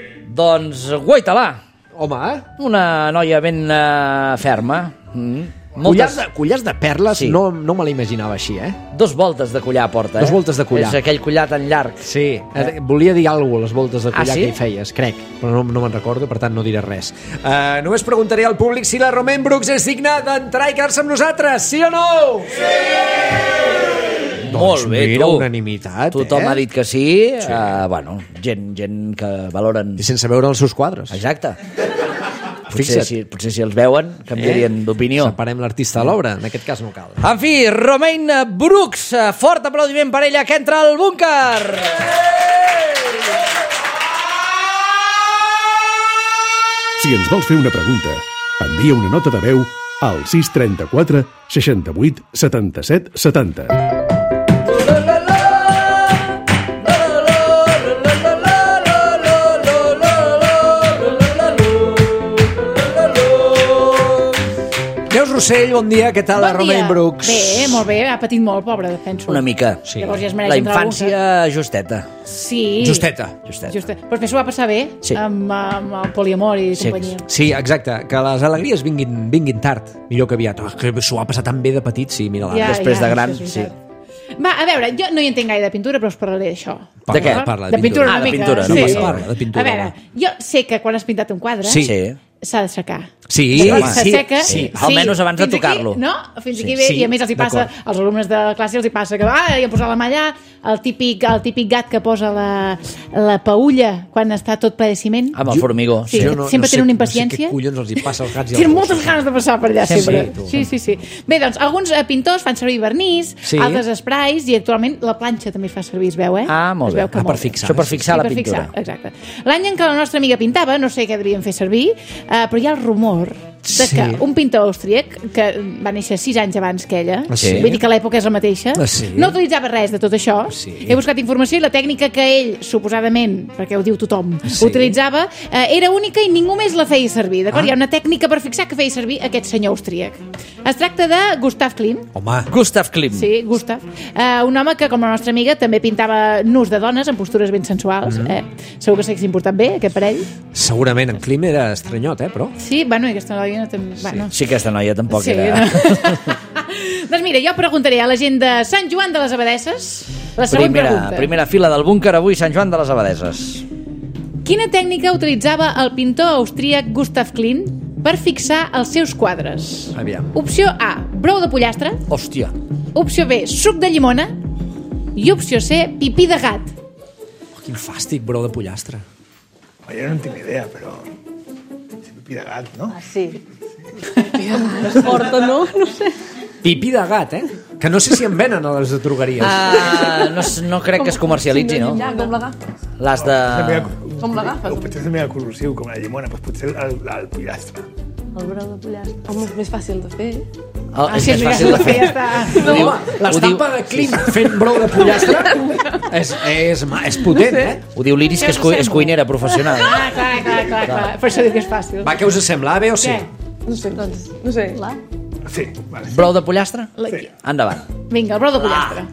[SPEAKER 4] Doncs guaita-la.
[SPEAKER 5] Home, eh?
[SPEAKER 4] Una noia ben uh, ferma. Mm.
[SPEAKER 5] Collars, de, collars de perles
[SPEAKER 4] Sí.
[SPEAKER 5] no, no me l'imaginava així, eh?
[SPEAKER 4] Dos voltes de collar porta, eh?
[SPEAKER 5] Dos voltes de collar.
[SPEAKER 4] És aquell collar tan llarg.
[SPEAKER 5] Sí, eh? volia dir alguna cosa, les voltes de collar
[SPEAKER 4] Ah, sí?
[SPEAKER 5] que hi feies, crec, però no, no me'n recordo, per tant no diré res. Uh, només preguntaré al públic si la Romain Brooks és digna d'entrar i quedar-se amb nosaltres, sí o no? Sí!
[SPEAKER 4] Molt bé,
[SPEAKER 5] mira,
[SPEAKER 4] tu.
[SPEAKER 5] unanimitat,
[SPEAKER 4] Tothom
[SPEAKER 5] eh?
[SPEAKER 4] ha dit que sí. sí. Uh, bueno, gent, gent que valoren...
[SPEAKER 5] I sense veure els seus quadres.
[SPEAKER 4] Exacte. Potser
[SPEAKER 5] Fixa't.
[SPEAKER 4] si, potser si els veuen canviarien
[SPEAKER 5] Eh?
[SPEAKER 4] d'opinió.
[SPEAKER 5] Separem l'artista de l'obra, en aquest cas no cal.
[SPEAKER 4] En fi, Romain Brooks, eh, fort aplaudiment per ella que entra al búnquer.
[SPEAKER 3] Si ens vols fer una pregunta, envia una nota de veu al sis trenta-quatre seixanta-vuit setanta-set setanta.
[SPEAKER 5] Neus Rossell, bon dia. Què tal,
[SPEAKER 6] Bon
[SPEAKER 5] la Romain
[SPEAKER 6] dia.
[SPEAKER 5] Brooks?
[SPEAKER 6] Bé, molt bé, ha patit molt, pobre, penso.
[SPEAKER 4] Una mica.
[SPEAKER 5] Sí.
[SPEAKER 6] Llavors ja es mereix
[SPEAKER 4] La
[SPEAKER 6] entrar a
[SPEAKER 4] infància justeta.
[SPEAKER 6] Sí.
[SPEAKER 5] Justeta.
[SPEAKER 4] Justeta.
[SPEAKER 6] Justa. Però després s'ho va passar bé
[SPEAKER 4] Sí.
[SPEAKER 6] amb, amb el poliamor i
[SPEAKER 4] Sí.
[SPEAKER 6] companyia.
[SPEAKER 5] Sí, exacte, que les alegries vinguin, vinguin tard, millor que aviat. Oh, que s'ho va passar tan bé de petit, sí, mira la...
[SPEAKER 4] després de gran,
[SPEAKER 6] això és veritat. Va, a veure, jo no hi entenc gaire de pintura, però us parlaré d'això.
[SPEAKER 5] Parla,
[SPEAKER 4] De què?
[SPEAKER 5] Parla,
[SPEAKER 6] De pintura
[SPEAKER 4] Ah,
[SPEAKER 6] una
[SPEAKER 4] de
[SPEAKER 6] mica.
[SPEAKER 4] pintura, no
[SPEAKER 6] sí.
[SPEAKER 4] passa
[SPEAKER 5] parla de pintura,
[SPEAKER 6] A veure,
[SPEAKER 5] home.
[SPEAKER 6] jo sé que quan has pintat un quadre
[SPEAKER 5] Sí.
[SPEAKER 4] Sí.
[SPEAKER 6] s'ha d'aixecar.
[SPEAKER 5] Sí,
[SPEAKER 4] Sí,
[SPEAKER 5] home.
[SPEAKER 6] S'asseca.
[SPEAKER 4] sí. Almenys abans de
[SPEAKER 6] Fins aquí,
[SPEAKER 4] tocar-lo.
[SPEAKER 6] No? Fins
[SPEAKER 4] Sí.
[SPEAKER 6] aquí bé,
[SPEAKER 5] Sí,
[SPEAKER 6] i a més els hi passa,
[SPEAKER 5] d'acord.
[SPEAKER 6] als alumnes de classe els hi passa que ah, hi han posat la mà allà, el típic, el típic gat que posa la, la paulla quan està tot ple de ciment.
[SPEAKER 4] Amb el formigó.
[SPEAKER 6] Sí,
[SPEAKER 5] Jo
[SPEAKER 6] sempre
[SPEAKER 5] sé,
[SPEAKER 6] tenen una
[SPEAKER 5] No sé
[SPEAKER 6] impaciència.
[SPEAKER 5] què collons els hi passa als gats i als
[SPEAKER 6] Tenen
[SPEAKER 5] gossos.
[SPEAKER 6] moltes ganes de passar per allà,
[SPEAKER 4] Sempre.
[SPEAKER 6] sempre. Sí, sí, sí. Bé, doncs, alguns eh, pintors fan servir vernís,
[SPEAKER 5] Sí.
[SPEAKER 6] altres sprays, i actualment la planxa també es fa servir, es veu, eh?
[SPEAKER 4] Ah, molt
[SPEAKER 6] Es
[SPEAKER 4] bé.
[SPEAKER 6] veu que
[SPEAKER 5] Ah,
[SPEAKER 6] molt
[SPEAKER 5] per
[SPEAKER 6] bé.
[SPEAKER 5] fixar.
[SPEAKER 4] Això per fixar
[SPEAKER 6] Sí,
[SPEAKER 4] la
[SPEAKER 6] per
[SPEAKER 4] pintura.
[SPEAKER 6] fixar, exacte. L'any en què la nostra amiga pintava, no sé què devien fer servir, eh, però hi ha el rumor de
[SPEAKER 5] Sí.
[SPEAKER 6] que un pintor austríac, que va néixer sis anys abans que ella,
[SPEAKER 5] Ah, sí?
[SPEAKER 6] vull dir que l'època és la mateixa,
[SPEAKER 5] Ah, sí?
[SPEAKER 6] no utilitzava res de tot això.
[SPEAKER 5] Sí.
[SPEAKER 6] He buscat informació i la tècnica que ell, suposadament, perquè ho diu tothom,
[SPEAKER 5] Sí.
[SPEAKER 6] utilitzava, eh, era única i ningú més la feia servir, d'acord?
[SPEAKER 5] Ah.
[SPEAKER 6] Hi ha una tècnica per fixar que feia servir aquest senyor austríac. Es tracta de Gustav Klimt,
[SPEAKER 5] Home,
[SPEAKER 4] Gustav Klimt.
[SPEAKER 6] sí, Gustav, eh, un home que, com la nostra amiga, també pintava nus de dones en postures ben sensuals.
[SPEAKER 5] Mhm.
[SPEAKER 6] eh? Segur que s'haguessin portat bé, aquest parell.
[SPEAKER 5] segurament en Klim era estranyot, eh, però...
[SPEAKER 6] Sí, bueno, i aquesta noia no també... Bueno.
[SPEAKER 4] Sí, aquesta noia tampoc
[SPEAKER 6] Sí,
[SPEAKER 4] era...
[SPEAKER 6] no? Doncs mira, jo preguntaré a la gent de Sant Joan de les Abadesses la següent
[SPEAKER 4] Primera,
[SPEAKER 6] pregunta.
[SPEAKER 4] primera fila del búnquer avui, Sant Joan de les Abadeses.
[SPEAKER 6] Quina tècnica utilitzava el pintor austríac Gustav Klimt per fixar els seus quadres?
[SPEAKER 5] Aviam.
[SPEAKER 6] Opció A, brou de pollastre.
[SPEAKER 4] Hòstia.
[SPEAKER 6] Opció B, suc de llimona. I opció C, pipí de gat.
[SPEAKER 5] Oh, quin fàstic, brou de pollastre.
[SPEAKER 7] Jo no en tinc idea, però... Pipí de gat, no?
[SPEAKER 8] Porta, no? No sé.
[SPEAKER 5] Pipí de gat, eh? Que no sé si en venen a les drogueries.
[SPEAKER 4] Ah, no, s- no crec que es comercialitzi, no?
[SPEAKER 8] Ja, com l'agafes?
[SPEAKER 4] L'has de...
[SPEAKER 8] Com l'agafes?
[SPEAKER 7] O potser és mega corrosiu, com la llimona, doncs potser el, el pollastre.
[SPEAKER 8] El brou de pollastre. Home, és més fàcil de fer.
[SPEAKER 4] Oh, és
[SPEAKER 6] sí,
[SPEAKER 4] més
[SPEAKER 6] mira,
[SPEAKER 4] fàcil de fer.
[SPEAKER 6] ja està.
[SPEAKER 4] Ho diu,
[SPEAKER 5] Home,
[SPEAKER 4] ho diu,
[SPEAKER 5] l'estampa de Klim fent brou de pollastre és, és, ma- és potent, eh?
[SPEAKER 4] ho diu l'Iris, que és, cu és cuinera professional.
[SPEAKER 6] Ah, clar, clar, clar, clar. Per això dic que és fàcil.
[SPEAKER 5] Va, què us sembla, A, B o C?
[SPEAKER 6] Què?
[SPEAKER 8] No sé, doncs, no sé. La?
[SPEAKER 7] Sí, vale.
[SPEAKER 4] Brou de pollastre?
[SPEAKER 6] La-
[SPEAKER 7] Sí.
[SPEAKER 4] Endavant.
[SPEAKER 6] Vinga, el brou de pollastre.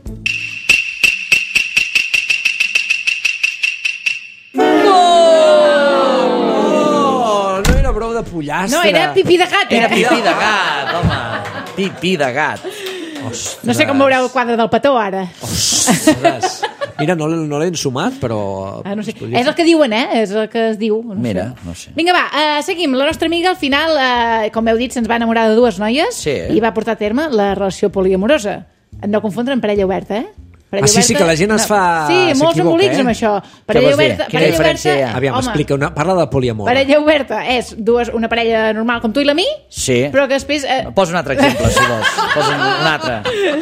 [SPEAKER 5] No, no era brou de pollastre.
[SPEAKER 6] No, era pipí de gat, eh?
[SPEAKER 4] Era pipí de gat, home. Pipí de gat.
[SPEAKER 5] Ostres.
[SPEAKER 6] No sé com veureu el quadre del petó, ara.
[SPEAKER 5] Ostres. Mira, no, l'he- no l'he ensumat, però...
[SPEAKER 6] Ah, no sé.
[SPEAKER 5] es podria
[SPEAKER 6] És el que diuen, eh? És el que es diu. No
[SPEAKER 4] Mira,
[SPEAKER 6] sé.
[SPEAKER 4] no sé.
[SPEAKER 6] Vinga, va, uh, seguim. La nostra amiga, al final, uh, com heu dit, se'ns va enamorar de dues noies
[SPEAKER 4] Sí, eh?
[SPEAKER 6] i va portar a terme la relació poliamorosa. No confondre amb parella oberta, eh? Parella
[SPEAKER 5] Ah, sí, sí, que la gent es fa-
[SPEAKER 6] Sí, molts
[SPEAKER 5] s'equivoca,
[SPEAKER 6] embolics
[SPEAKER 5] eh?
[SPEAKER 6] amb això.
[SPEAKER 4] Què
[SPEAKER 6] Parella
[SPEAKER 4] vols dir?
[SPEAKER 6] oberta,
[SPEAKER 4] Quina
[SPEAKER 6] parella
[SPEAKER 4] diferència
[SPEAKER 6] oberta,
[SPEAKER 4] hi ha?
[SPEAKER 5] Aviam,
[SPEAKER 6] home,
[SPEAKER 5] explica, una, parla de poliamor.
[SPEAKER 6] parella oberta és dues, una parella normal com tu i la mi,
[SPEAKER 4] Sí.
[SPEAKER 6] però que després... Eh,
[SPEAKER 4] Posa un altre exemple, si vols. Posa un, un altre.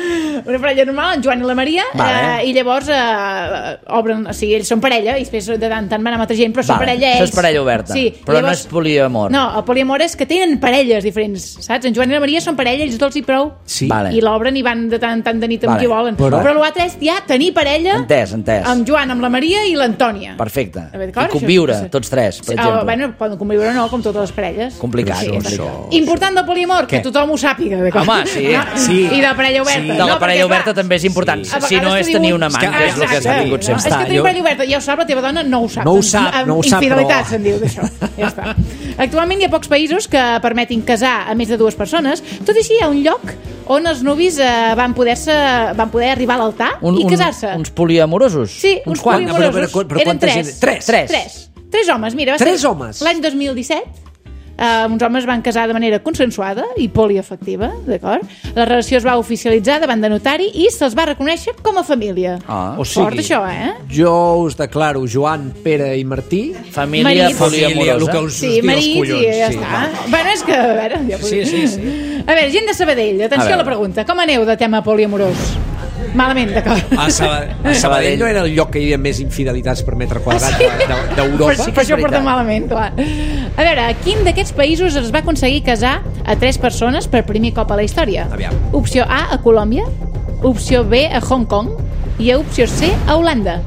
[SPEAKER 6] una parella normal, en Joan i la Maria,
[SPEAKER 4] Vale.
[SPEAKER 6] eh, i llavors eh, obren, o sigui, ells són parella, i després de tant en tant van amb altra gent, però són
[SPEAKER 4] Vale,
[SPEAKER 6] parella
[SPEAKER 4] això
[SPEAKER 6] ells.
[SPEAKER 4] és parella oberta,
[SPEAKER 6] Sí,
[SPEAKER 4] però no és poliamor.
[SPEAKER 6] No, el poliamor és que tenen parelles diferents, saps? En Joan i la Maria són parella, ells dos i prou,
[SPEAKER 5] Sí.
[SPEAKER 4] Vale.
[SPEAKER 6] i l'obren i van de tant en tant de nit amb
[SPEAKER 4] Vale.
[SPEAKER 6] qui volen.
[SPEAKER 5] Però-
[SPEAKER 6] Però, l'altre és ja tenir parella
[SPEAKER 4] Entès, entès.
[SPEAKER 6] amb Joan, amb la Maria i l'Antònia.
[SPEAKER 4] Perfecte.
[SPEAKER 6] A veure,
[SPEAKER 4] I
[SPEAKER 6] d'acord?
[SPEAKER 4] conviure,
[SPEAKER 6] Això-
[SPEAKER 4] tots tres, per
[SPEAKER 6] Sí,
[SPEAKER 4] exemple.
[SPEAKER 6] ah, bueno, poden conviure o no, com totes les parelles.
[SPEAKER 4] Complicat,
[SPEAKER 6] Sí,
[SPEAKER 4] complicat.
[SPEAKER 6] Important del poliamor, que
[SPEAKER 5] Què?
[SPEAKER 6] tothom ho sàpiga, d'acord?
[SPEAKER 4] Home, sí.
[SPEAKER 6] No?
[SPEAKER 5] Sí.
[SPEAKER 6] I de la parella oberta.
[SPEAKER 5] Sí.
[SPEAKER 4] De
[SPEAKER 6] No,
[SPEAKER 4] la
[SPEAKER 6] perquè,
[SPEAKER 4] parella oberta
[SPEAKER 6] clar,
[SPEAKER 4] també és important.
[SPEAKER 6] a
[SPEAKER 4] Si no
[SPEAKER 6] vegades
[SPEAKER 4] és
[SPEAKER 6] t'ho
[SPEAKER 4] tenir
[SPEAKER 6] diuen-
[SPEAKER 4] un amant,
[SPEAKER 5] És que-
[SPEAKER 4] que és el que s'ha
[SPEAKER 6] Exacte.
[SPEAKER 4] tingut
[SPEAKER 6] No?
[SPEAKER 4] sempre.
[SPEAKER 6] És que tenim
[SPEAKER 5] Jo-
[SPEAKER 6] parella oberta, ja ho sap, la teva dona no ho sap.
[SPEAKER 5] No ho sap,
[SPEAKER 6] Amb
[SPEAKER 5] no ho sap,
[SPEAKER 6] infidelitat,
[SPEAKER 5] però-
[SPEAKER 6] se'n diu d'això. Ja està. Actualment hi ha pocs països que permetin casar a més de dues persones. Tot i així, hi ha un lloc on els nuvis eh, van, poder-se, van poder arribar a l'altar
[SPEAKER 4] Un,
[SPEAKER 6] i
[SPEAKER 4] un,
[SPEAKER 6] casar-se.
[SPEAKER 4] uns poliamorosos?
[SPEAKER 6] Sí, uns
[SPEAKER 4] quants?
[SPEAKER 6] poliamorosos.
[SPEAKER 5] Però- però- però
[SPEAKER 6] Eren
[SPEAKER 5] quanta
[SPEAKER 6] tres.
[SPEAKER 5] gent? Tres?
[SPEAKER 4] Tres.
[SPEAKER 6] Tres. Tres homes, mira. Va
[SPEAKER 5] Tres
[SPEAKER 6] ser
[SPEAKER 5] homes?
[SPEAKER 6] L'any dos mil disset, eh, uns homes van casar de manera consensuada i poliafectiva, d'acord? La relació es va oficialitzar davant de notari i se'ls va reconèixer com a família.
[SPEAKER 4] Ah.
[SPEAKER 5] O sigui,
[SPEAKER 6] Fort, això, eh?
[SPEAKER 5] jo us declaro Joan, Pere i Martí.
[SPEAKER 4] Família
[SPEAKER 6] Marit.
[SPEAKER 4] poliamorosa.
[SPEAKER 5] el que us,
[SPEAKER 6] Sí,
[SPEAKER 5] us diu els
[SPEAKER 6] marits
[SPEAKER 5] collons.
[SPEAKER 6] i ja
[SPEAKER 5] sí,
[SPEAKER 6] està.
[SPEAKER 5] va.
[SPEAKER 6] Bueno, és que, a veure... Ja
[SPEAKER 5] Sí, sí, sí.
[SPEAKER 6] A veure, gent de Sabadell, atenció
[SPEAKER 4] A
[SPEAKER 6] a, la
[SPEAKER 4] veure.
[SPEAKER 6] pregunta. Com aneu de tema poliamorós? Malament, d'acord.
[SPEAKER 5] A, Saba a Sabadell no era el lloc que hi havia més infidelitats per metre quadrat
[SPEAKER 6] Ah, sí?
[SPEAKER 5] de- de- d'Europa?
[SPEAKER 6] Per, per això porta malament, clar. A veure, a quin d'aquests països es va aconseguir casar a tres persones per primer cop a la història?
[SPEAKER 5] Aviam.
[SPEAKER 6] Opció A, a Colòmbia. Opció B, a Hong Kong. I a opció C, a Holanda.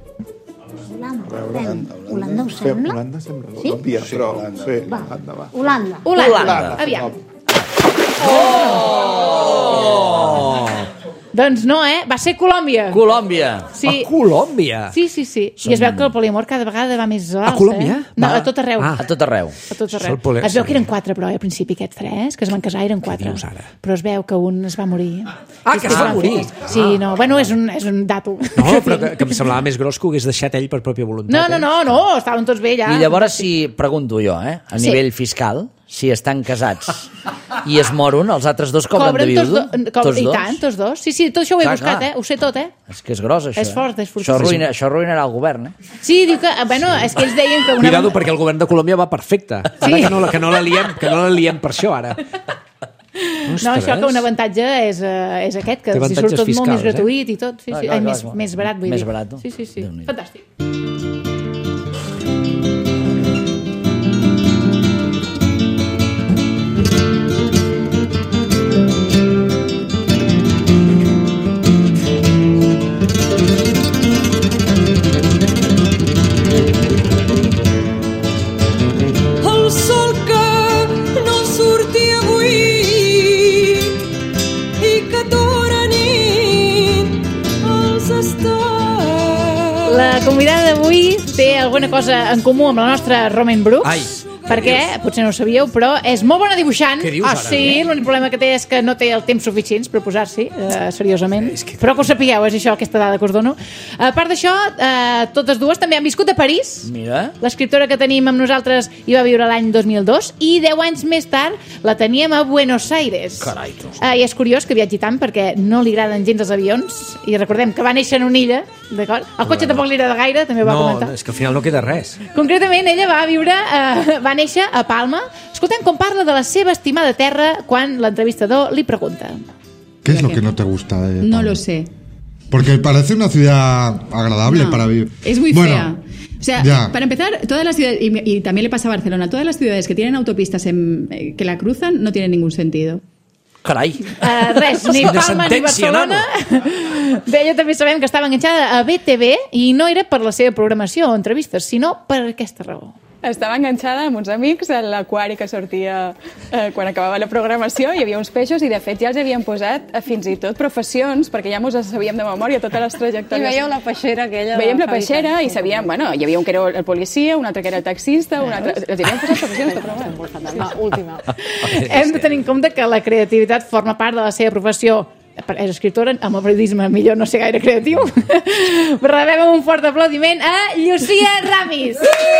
[SPEAKER 9] Holanda us sembla?
[SPEAKER 7] Holanda sembla
[SPEAKER 9] Sí?
[SPEAKER 7] l'Olímpia, però... Sí,
[SPEAKER 9] Va,
[SPEAKER 7] endavant.
[SPEAKER 9] Holanda.
[SPEAKER 6] Holanda.
[SPEAKER 4] Holanda.
[SPEAKER 6] Aviam. Doncs no, eh? Va ser Colòmbia.
[SPEAKER 4] Colòmbia.
[SPEAKER 6] Sí.
[SPEAKER 5] A Colòmbia?
[SPEAKER 6] Sí, sí, sí. I es veu que el poliamor cada vegada va més alt.
[SPEAKER 5] A Colòmbia?
[SPEAKER 6] Eh? No,
[SPEAKER 5] Va.
[SPEAKER 6] a tot arreu.
[SPEAKER 5] Ah.
[SPEAKER 4] A tot arreu.
[SPEAKER 6] A tot arreu.
[SPEAKER 5] Sol poli-
[SPEAKER 6] Es veu que eren quatre, però, eh, al principi, aquests tres, que es van casar, eren quatre.
[SPEAKER 5] dius ara?
[SPEAKER 6] Però es veu que un es va morir.
[SPEAKER 5] Ah, que es va morir?
[SPEAKER 6] Sí, no, bueno, és un, és un dato.
[SPEAKER 5] No, però que, que em semblava més gros que ho hagués deixat ell per pròpia voluntat.
[SPEAKER 6] No, no,
[SPEAKER 5] eh?
[SPEAKER 6] no, no, estaven tots bé ja.
[SPEAKER 4] I llavors, si pregunto jo, eh, a
[SPEAKER 6] Sí.
[SPEAKER 4] nivell fiscal, si estan casats i es moren, els altres dos cobren,
[SPEAKER 6] Cobren
[SPEAKER 4] de
[SPEAKER 6] tots,
[SPEAKER 4] viudo?
[SPEAKER 6] do, co
[SPEAKER 4] Tots
[SPEAKER 6] I
[SPEAKER 4] dos?
[SPEAKER 6] tant, tots dos. Sí, sí, tot això ho he
[SPEAKER 4] Clar,
[SPEAKER 6] buscat,
[SPEAKER 4] clar.
[SPEAKER 6] eh? Ho sé tot, eh?
[SPEAKER 4] És que és gros, això.
[SPEAKER 6] És fort,
[SPEAKER 4] eh?
[SPEAKER 6] és fortíssim.
[SPEAKER 4] Això, arruïna, això arruïnarà el govern, eh?
[SPEAKER 6] Sí, diu que, bueno, és que ells deien que... Una...
[SPEAKER 5] Cuidado, perquè el govern de Colòmbia va perfecte. Ara
[SPEAKER 6] Sí.
[SPEAKER 5] que no, la- que no la liem, que no la liem per això, ara.
[SPEAKER 6] No, això que un avantatge és, uh, és aquest, que
[SPEAKER 5] Té
[SPEAKER 6] els hi surt
[SPEAKER 5] avantatges
[SPEAKER 6] tot molt més
[SPEAKER 5] fiscals, eh?
[SPEAKER 6] gratuït i tot. Sí,
[SPEAKER 4] Clar,
[SPEAKER 6] sí.
[SPEAKER 4] clar,
[SPEAKER 6] Ai,
[SPEAKER 4] clar,
[SPEAKER 6] més,
[SPEAKER 4] clar.
[SPEAKER 6] més barat, vull
[SPEAKER 4] Més
[SPEAKER 6] dir.
[SPEAKER 4] barat, no?
[SPEAKER 6] Sí, sí, sí.
[SPEAKER 4] Déu-n'hi-do.
[SPEAKER 6] Fantàstic.
[SPEAKER 9] El sol que no surti avui i que d'hora nit els estats.
[SPEAKER 6] La convidada d'avui té alguna cosa en comú amb la nostra Romain Brooks.
[SPEAKER 5] Ai.
[SPEAKER 6] Perquè, potser no ho sabíeu, però és molt bona dibuixant.
[SPEAKER 5] Què dius
[SPEAKER 6] ah,
[SPEAKER 5] ara?
[SPEAKER 6] sí, l'únic problema que té és que no té el temps suficient per posar-s'hi, eh, seriosament. Que... Però que ho sapigueu, és això, aquesta dada que us dono. A part d'això, eh, totes dues també han viscut a París.
[SPEAKER 4] Mira.
[SPEAKER 6] L'escriptora que tenim amb nosaltres hi va viure l'any dos mil dos i deu anys més tard la teníem a Buenos Aires.
[SPEAKER 4] Carai, tu.
[SPEAKER 6] Eh, I és curiós que viatgi tant perquè no li agraden gens els avions i recordem que va néixer en una illa, d'acord? El cotxe tampoc li agrada gaire, també ho va
[SPEAKER 5] No,
[SPEAKER 6] comentar.
[SPEAKER 5] és que al final no queda res.
[SPEAKER 6] Concretament, ella va viure, eh, va néixer a Palma. Escoltem com parla de la seva estimada terra quan l'entrevistador li pregunta.
[SPEAKER 10] ¿Qué es lo que no te gusta de
[SPEAKER 11] No
[SPEAKER 10] Palma?
[SPEAKER 11] lo sé.
[SPEAKER 10] Porque parece una ciudad agradable
[SPEAKER 11] No,
[SPEAKER 10] para vivir.
[SPEAKER 11] Es muy
[SPEAKER 10] Bueno,
[SPEAKER 11] fea. O sea,
[SPEAKER 10] ya.
[SPEAKER 11] para empezar, todas las ciudades, y, y también le pasa a Barcelona, todas las ciudades que tienen autopistas en, eh, que la cruzan no tienen ningún sentido.
[SPEAKER 4] Carai.
[SPEAKER 6] Uh, res, ni
[SPEAKER 5] Quina
[SPEAKER 6] Palma ni
[SPEAKER 5] sentència,
[SPEAKER 6] Barcelona. D'ella també sabem que estava enganxada a B T V i no era per la seva programació o entrevistes, sinó per aquesta raó.
[SPEAKER 12] Estava enganxada amb uns amics a l'aquari que sortia eh, quan acabava la programació, hi havia uns peixos i de fet ja els havien posat eh, fins i tot professions, perquè ja mos les sabíem de memòria totes les trajectòries.
[SPEAKER 8] I veieu la peixera aquella de
[SPEAKER 12] Veiem la
[SPEAKER 8] Javi
[SPEAKER 12] peixera
[SPEAKER 8] Tan.
[SPEAKER 12] i sabíem, bueno, hi havia un que era el policia, un altre que era el taxista, un altre... Els havien posat professions, tot problema.
[SPEAKER 8] La última.
[SPEAKER 6] Hem de tenir en compte que la creativitat forma part de la seva professió. És escriptora, amb el periodisme millor no ser gaire creatiu. Rebem amb un fort aplaudiment a Llucia Ramis.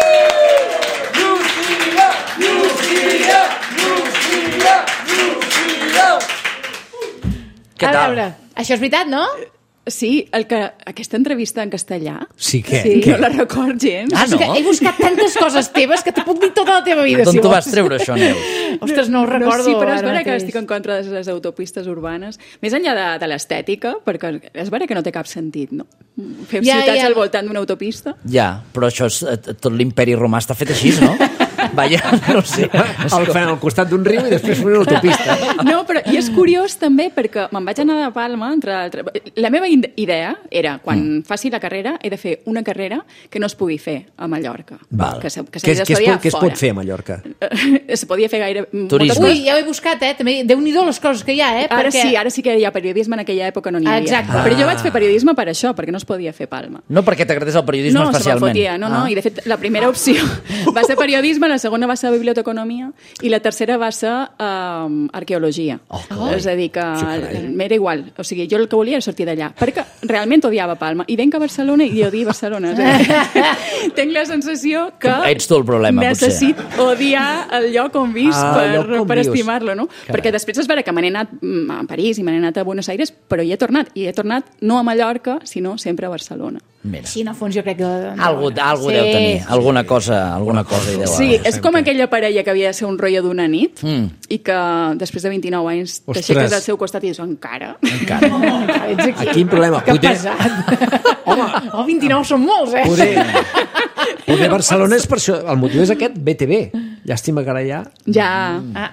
[SPEAKER 9] Llucia, Llucia, Llucia, Llucia.
[SPEAKER 4] Què
[SPEAKER 6] A
[SPEAKER 4] tal?
[SPEAKER 6] veure, això és veritat, no?
[SPEAKER 12] Sí, el que, aquesta entrevista en castellà,
[SPEAKER 5] Sí, què?
[SPEAKER 6] Sí.
[SPEAKER 5] Què?
[SPEAKER 12] no la record gens.
[SPEAKER 4] Ah,
[SPEAKER 6] És que
[SPEAKER 4] no?
[SPEAKER 6] he buscat tantes coses teves que t'ho puc dir tota la teva vida.
[SPEAKER 4] D'on
[SPEAKER 6] si
[SPEAKER 4] t'ho
[SPEAKER 6] vols.
[SPEAKER 4] vas treure, això, Neus?
[SPEAKER 6] Ostres, no ho recordo.
[SPEAKER 12] No, sí, però és
[SPEAKER 6] ara
[SPEAKER 12] vera que
[SPEAKER 6] mateix.
[SPEAKER 12] estic en contra de les autopistes urbanes. Més enllà de, de l'estètica, perquè és vera que no té cap sentit, no? Fer
[SPEAKER 6] Ja,
[SPEAKER 12] ciutats
[SPEAKER 6] ja.
[SPEAKER 12] al voltant d'una autopista.
[SPEAKER 4] Ja, però això és, eh, tot l'imperi romà està fet així, no? Vaja, no sé.
[SPEAKER 5] El fan al costat d'un riu i després una autopista.
[SPEAKER 12] No, però i és curiós també perquè me'n vaig anar de Palma, entre altres... La meva ide- idea era, quan mm. faci la carrera, he de fer una carrera que no es pugui fer a Mallorca.
[SPEAKER 5] Val.
[SPEAKER 12] Que, se, que
[SPEAKER 5] Què,
[SPEAKER 12] s'havia
[SPEAKER 5] què, es
[SPEAKER 12] d'estudiar
[SPEAKER 5] pot, què es
[SPEAKER 12] fora.
[SPEAKER 5] pot fer a Mallorca?
[SPEAKER 12] Es podia fer gaire... moltes
[SPEAKER 4] Turisme.
[SPEAKER 12] coses.
[SPEAKER 6] Ui, ja ho he buscat, eh? També, Déu-n'hi-do les coses que hi ha, eh?
[SPEAKER 12] Ara
[SPEAKER 6] Perquè...
[SPEAKER 12] sí, ara sí que hi ha periodisme, en aquella època no n'hi havia.
[SPEAKER 6] Exacte.
[SPEAKER 12] Però jo
[SPEAKER 5] Ah.
[SPEAKER 12] vaig fer periodisme per això, perquè no es podia fer Palma.
[SPEAKER 4] No perquè t'agradés el periodisme
[SPEAKER 12] No, se me'n
[SPEAKER 4] especialment.
[SPEAKER 12] fotia, no, no,
[SPEAKER 4] Ah.
[SPEAKER 12] i de fet la primera opció va ser periodisme, la segona va ser biblioteconomia i la tercera va ser um, arqueologia.
[SPEAKER 4] Oh,
[SPEAKER 12] és a dir, que
[SPEAKER 5] carai.
[SPEAKER 12] m'era igual, o sigui, jo el que volia era sortir d'allà, perquè realment odiava Palma, i venc a Barcelona i odio Barcelona. És a dir, tenc la sensació que
[SPEAKER 4] Ets tu el problema, potser.
[SPEAKER 12] necessito odiar el lloc on visc
[SPEAKER 5] Ah, el lloc
[SPEAKER 12] per,
[SPEAKER 5] on
[SPEAKER 12] per
[SPEAKER 5] vius.
[SPEAKER 12] estimar-lo, no?
[SPEAKER 5] Carai.
[SPEAKER 12] Perquè després és vera que me n'he anat mm, a París i me n'he anat a Buenos Aires, però hi he tornat, i he tornat no a Mallorca, sinó sempre a Barcelona.
[SPEAKER 4] Mira,
[SPEAKER 6] Sí, en el fons jo crec que...
[SPEAKER 4] algú, algú
[SPEAKER 6] Sí.
[SPEAKER 4] deu tenir, alguna cosa, alguna cosa hi deu
[SPEAKER 12] Sí,
[SPEAKER 4] haver.
[SPEAKER 12] és com aquella parella que havia de ser un rotllo d'una nit
[SPEAKER 4] Mm.
[SPEAKER 12] i que després de vint-i-nou anys
[SPEAKER 5] Ostres.
[SPEAKER 12] t'aixeques al seu costat i dius, encara?
[SPEAKER 4] Encara.
[SPEAKER 6] Oh, ets aquí.
[SPEAKER 5] Quin problema?
[SPEAKER 6] Que
[SPEAKER 5] Poder-
[SPEAKER 6] pesat. Home, oh, vint-i-nou són molts, eh?
[SPEAKER 5] Poder, poder Barcelona és per això. El motiu és aquest B T V. Llàstima que ara ja...
[SPEAKER 12] Ja.
[SPEAKER 6] Ah,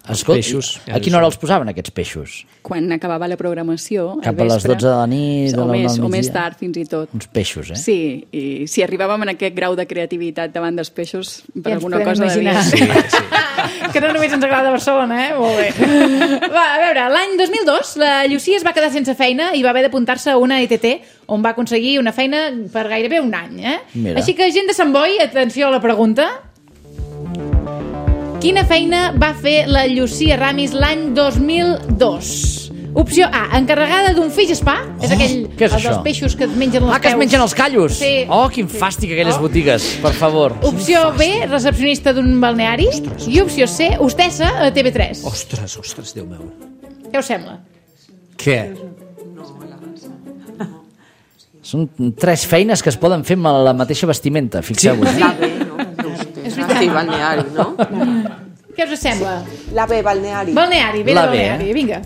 [SPEAKER 4] Escolta,
[SPEAKER 5] peixos, ja
[SPEAKER 4] a quina hora els posaven, aquests peixos?
[SPEAKER 12] Quan acabava la programació,
[SPEAKER 4] Cap
[SPEAKER 12] al
[SPEAKER 4] a les
[SPEAKER 12] vespre,
[SPEAKER 4] dotze de la nit, de
[SPEAKER 12] o,
[SPEAKER 4] la
[SPEAKER 12] més,
[SPEAKER 4] una al
[SPEAKER 12] o més
[SPEAKER 4] migdia.
[SPEAKER 12] tard, fins i tot.
[SPEAKER 4] Uns peixos, eh?
[SPEAKER 12] Sí, i si arribàvem en aquest grau de creativitat davant dels peixos, per
[SPEAKER 6] Ja ens
[SPEAKER 12] alguna
[SPEAKER 6] podem
[SPEAKER 12] cosa
[SPEAKER 6] imaginar.
[SPEAKER 12] devia ser.
[SPEAKER 5] Sí, sí.
[SPEAKER 6] Que no només ens agrada Barcelona, eh? Molt bé. Va, a veure, l'any dos mil dos la Llucia es va quedar sense feina i va haver d'apuntar-se a una E T T on va aconseguir una feina per gairebé un any, eh?
[SPEAKER 4] Mira.
[SPEAKER 6] Així que, gent de Sant Boi, atenció a la pregunta. Quina feina va fer la Llucia Ramis l'any dos mil dos? Opció A, encarregada d'un fish spa, oh, és aquell
[SPEAKER 4] què és
[SPEAKER 6] el
[SPEAKER 4] això?
[SPEAKER 6] dels peixos que et mengen els
[SPEAKER 4] Ah, que es
[SPEAKER 6] peus.
[SPEAKER 4] mengen els callos?
[SPEAKER 6] Sí.
[SPEAKER 4] Oh, quin fàstic, aquelles
[SPEAKER 6] Oh.
[SPEAKER 4] botigues, per favor.
[SPEAKER 6] Opció B, recepcionista d'un balneari. I opció C, hostessa a T V tres.
[SPEAKER 5] Ostres, ostres, Déu meu.
[SPEAKER 6] Què us sembla?
[SPEAKER 5] Què?
[SPEAKER 4] Són tres feines que es poden fer amb la mateixa vestimenta, fixeu-vos.
[SPEAKER 8] La B, no?
[SPEAKER 6] És veritat.
[SPEAKER 8] Sí, balneari, no?
[SPEAKER 6] Què us sembla?
[SPEAKER 8] La B, balneari.
[SPEAKER 6] Balneari, bé de
[SPEAKER 4] La B,
[SPEAKER 6] balneari,
[SPEAKER 4] eh?
[SPEAKER 6] vinga.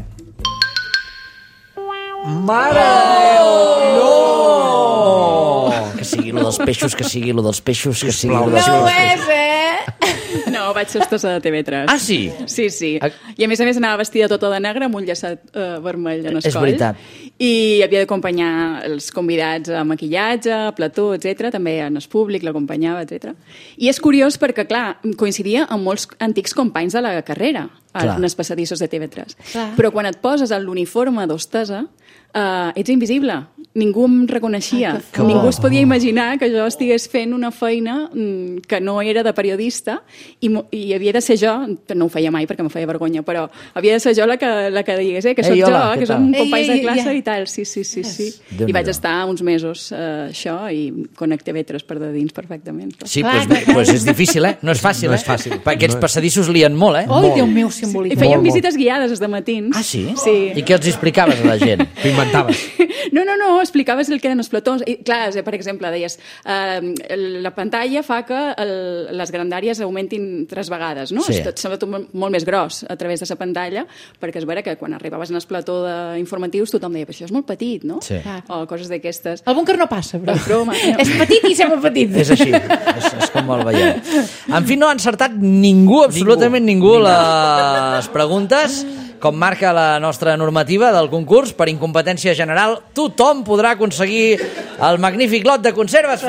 [SPEAKER 5] Mare oh!
[SPEAKER 4] Oh! Que sigui lo dels peixos, que sigui lo dels peixos, que sigui lo
[SPEAKER 6] No
[SPEAKER 4] dels
[SPEAKER 6] ho
[SPEAKER 4] peixos.
[SPEAKER 6] és, eh?
[SPEAKER 12] No, vaig ser hostessa de T V tres.
[SPEAKER 4] Ah, sí?
[SPEAKER 12] Sí, sí. I a més a més anava vestida tota de negre amb un llaçat uh, vermell en el
[SPEAKER 4] És
[SPEAKER 12] coll.
[SPEAKER 4] veritat.
[SPEAKER 12] I havia d'acompanyar els convidats a maquillatge, a plató, etcètera. També en el públic l'acompanyava, etcètera. I és curiós perquè, clar, coincidia amb molts antics companys de la carrera
[SPEAKER 4] Clar.
[SPEAKER 12] en els passadissos de T V tres.
[SPEAKER 6] Clar.
[SPEAKER 12] Però quan et poses en l'uniforme d'hostessa, uh, ets invisible. Ningú em reconeixia.
[SPEAKER 6] Ai, que
[SPEAKER 12] Ningú
[SPEAKER 6] fort.
[SPEAKER 12] es podia imaginar que jo estigués fent una feina mm, que no era de periodista i, mo- i havia de ser jo, no ho feia mai perquè em feia vergonya, però havia de ser jo la que, la que digués eh, que
[SPEAKER 4] Ei,
[SPEAKER 12] soc
[SPEAKER 4] hola,
[SPEAKER 12] jo,
[SPEAKER 4] què
[SPEAKER 12] que
[SPEAKER 4] tal?
[SPEAKER 12] som
[SPEAKER 6] Ei,
[SPEAKER 12] companys
[SPEAKER 6] ei,
[SPEAKER 12] de classe
[SPEAKER 6] ja.
[SPEAKER 12] i tal. Sí, sí, sí. sí.
[SPEAKER 4] Déu-n'hi-do.
[SPEAKER 12] I vaig estar uns mesos eh, això i conec T V tres per de dins perfectament. Però...
[SPEAKER 4] Sí,
[SPEAKER 6] Clar,
[SPEAKER 4] doncs
[SPEAKER 6] clar, clar.
[SPEAKER 4] pues és difícil, eh? No és fàcil,
[SPEAKER 5] No
[SPEAKER 4] eh?
[SPEAKER 5] és fàcil.
[SPEAKER 4] Perquè aquests
[SPEAKER 5] No és-
[SPEAKER 4] passadissos lien molt, eh?
[SPEAKER 6] Ai, Déu meu, si
[SPEAKER 12] I
[SPEAKER 6] embolica.
[SPEAKER 12] fèiem
[SPEAKER 5] Molt, molt.
[SPEAKER 12] visites guiades des de matins.
[SPEAKER 4] Ah, sí?
[SPEAKER 12] Sí.
[SPEAKER 4] I què els explicaves a la gent?
[SPEAKER 5] T'ho inventaves.
[SPEAKER 12] No, no, no, explicaves el que eren els platons. I, clar, per exemple, deies, eh, la pantalla fa que el, les grandàries augmentin tres vegades, no?
[SPEAKER 4] Sí.
[SPEAKER 12] És tot, sembla tot molt, molt més gros a través de la pantalla, perquè és vera que quan arribaves en el plató d'informatius tothom deia, però això és molt petit, no?
[SPEAKER 4] Sí.
[SPEAKER 12] O coses d'aquestes.
[SPEAKER 6] El búnquer no passa, però.
[SPEAKER 12] És broma, no.
[SPEAKER 6] És petit i sembla petit.
[SPEAKER 4] És així, és, és com el veieu. En fi, no ha encertat ningú, absolutament ningú, ningú les preguntes. Com marca la nostra normativa del concurs, per incompetència general, tothom podrà aconseguir el magnífic lot de conserves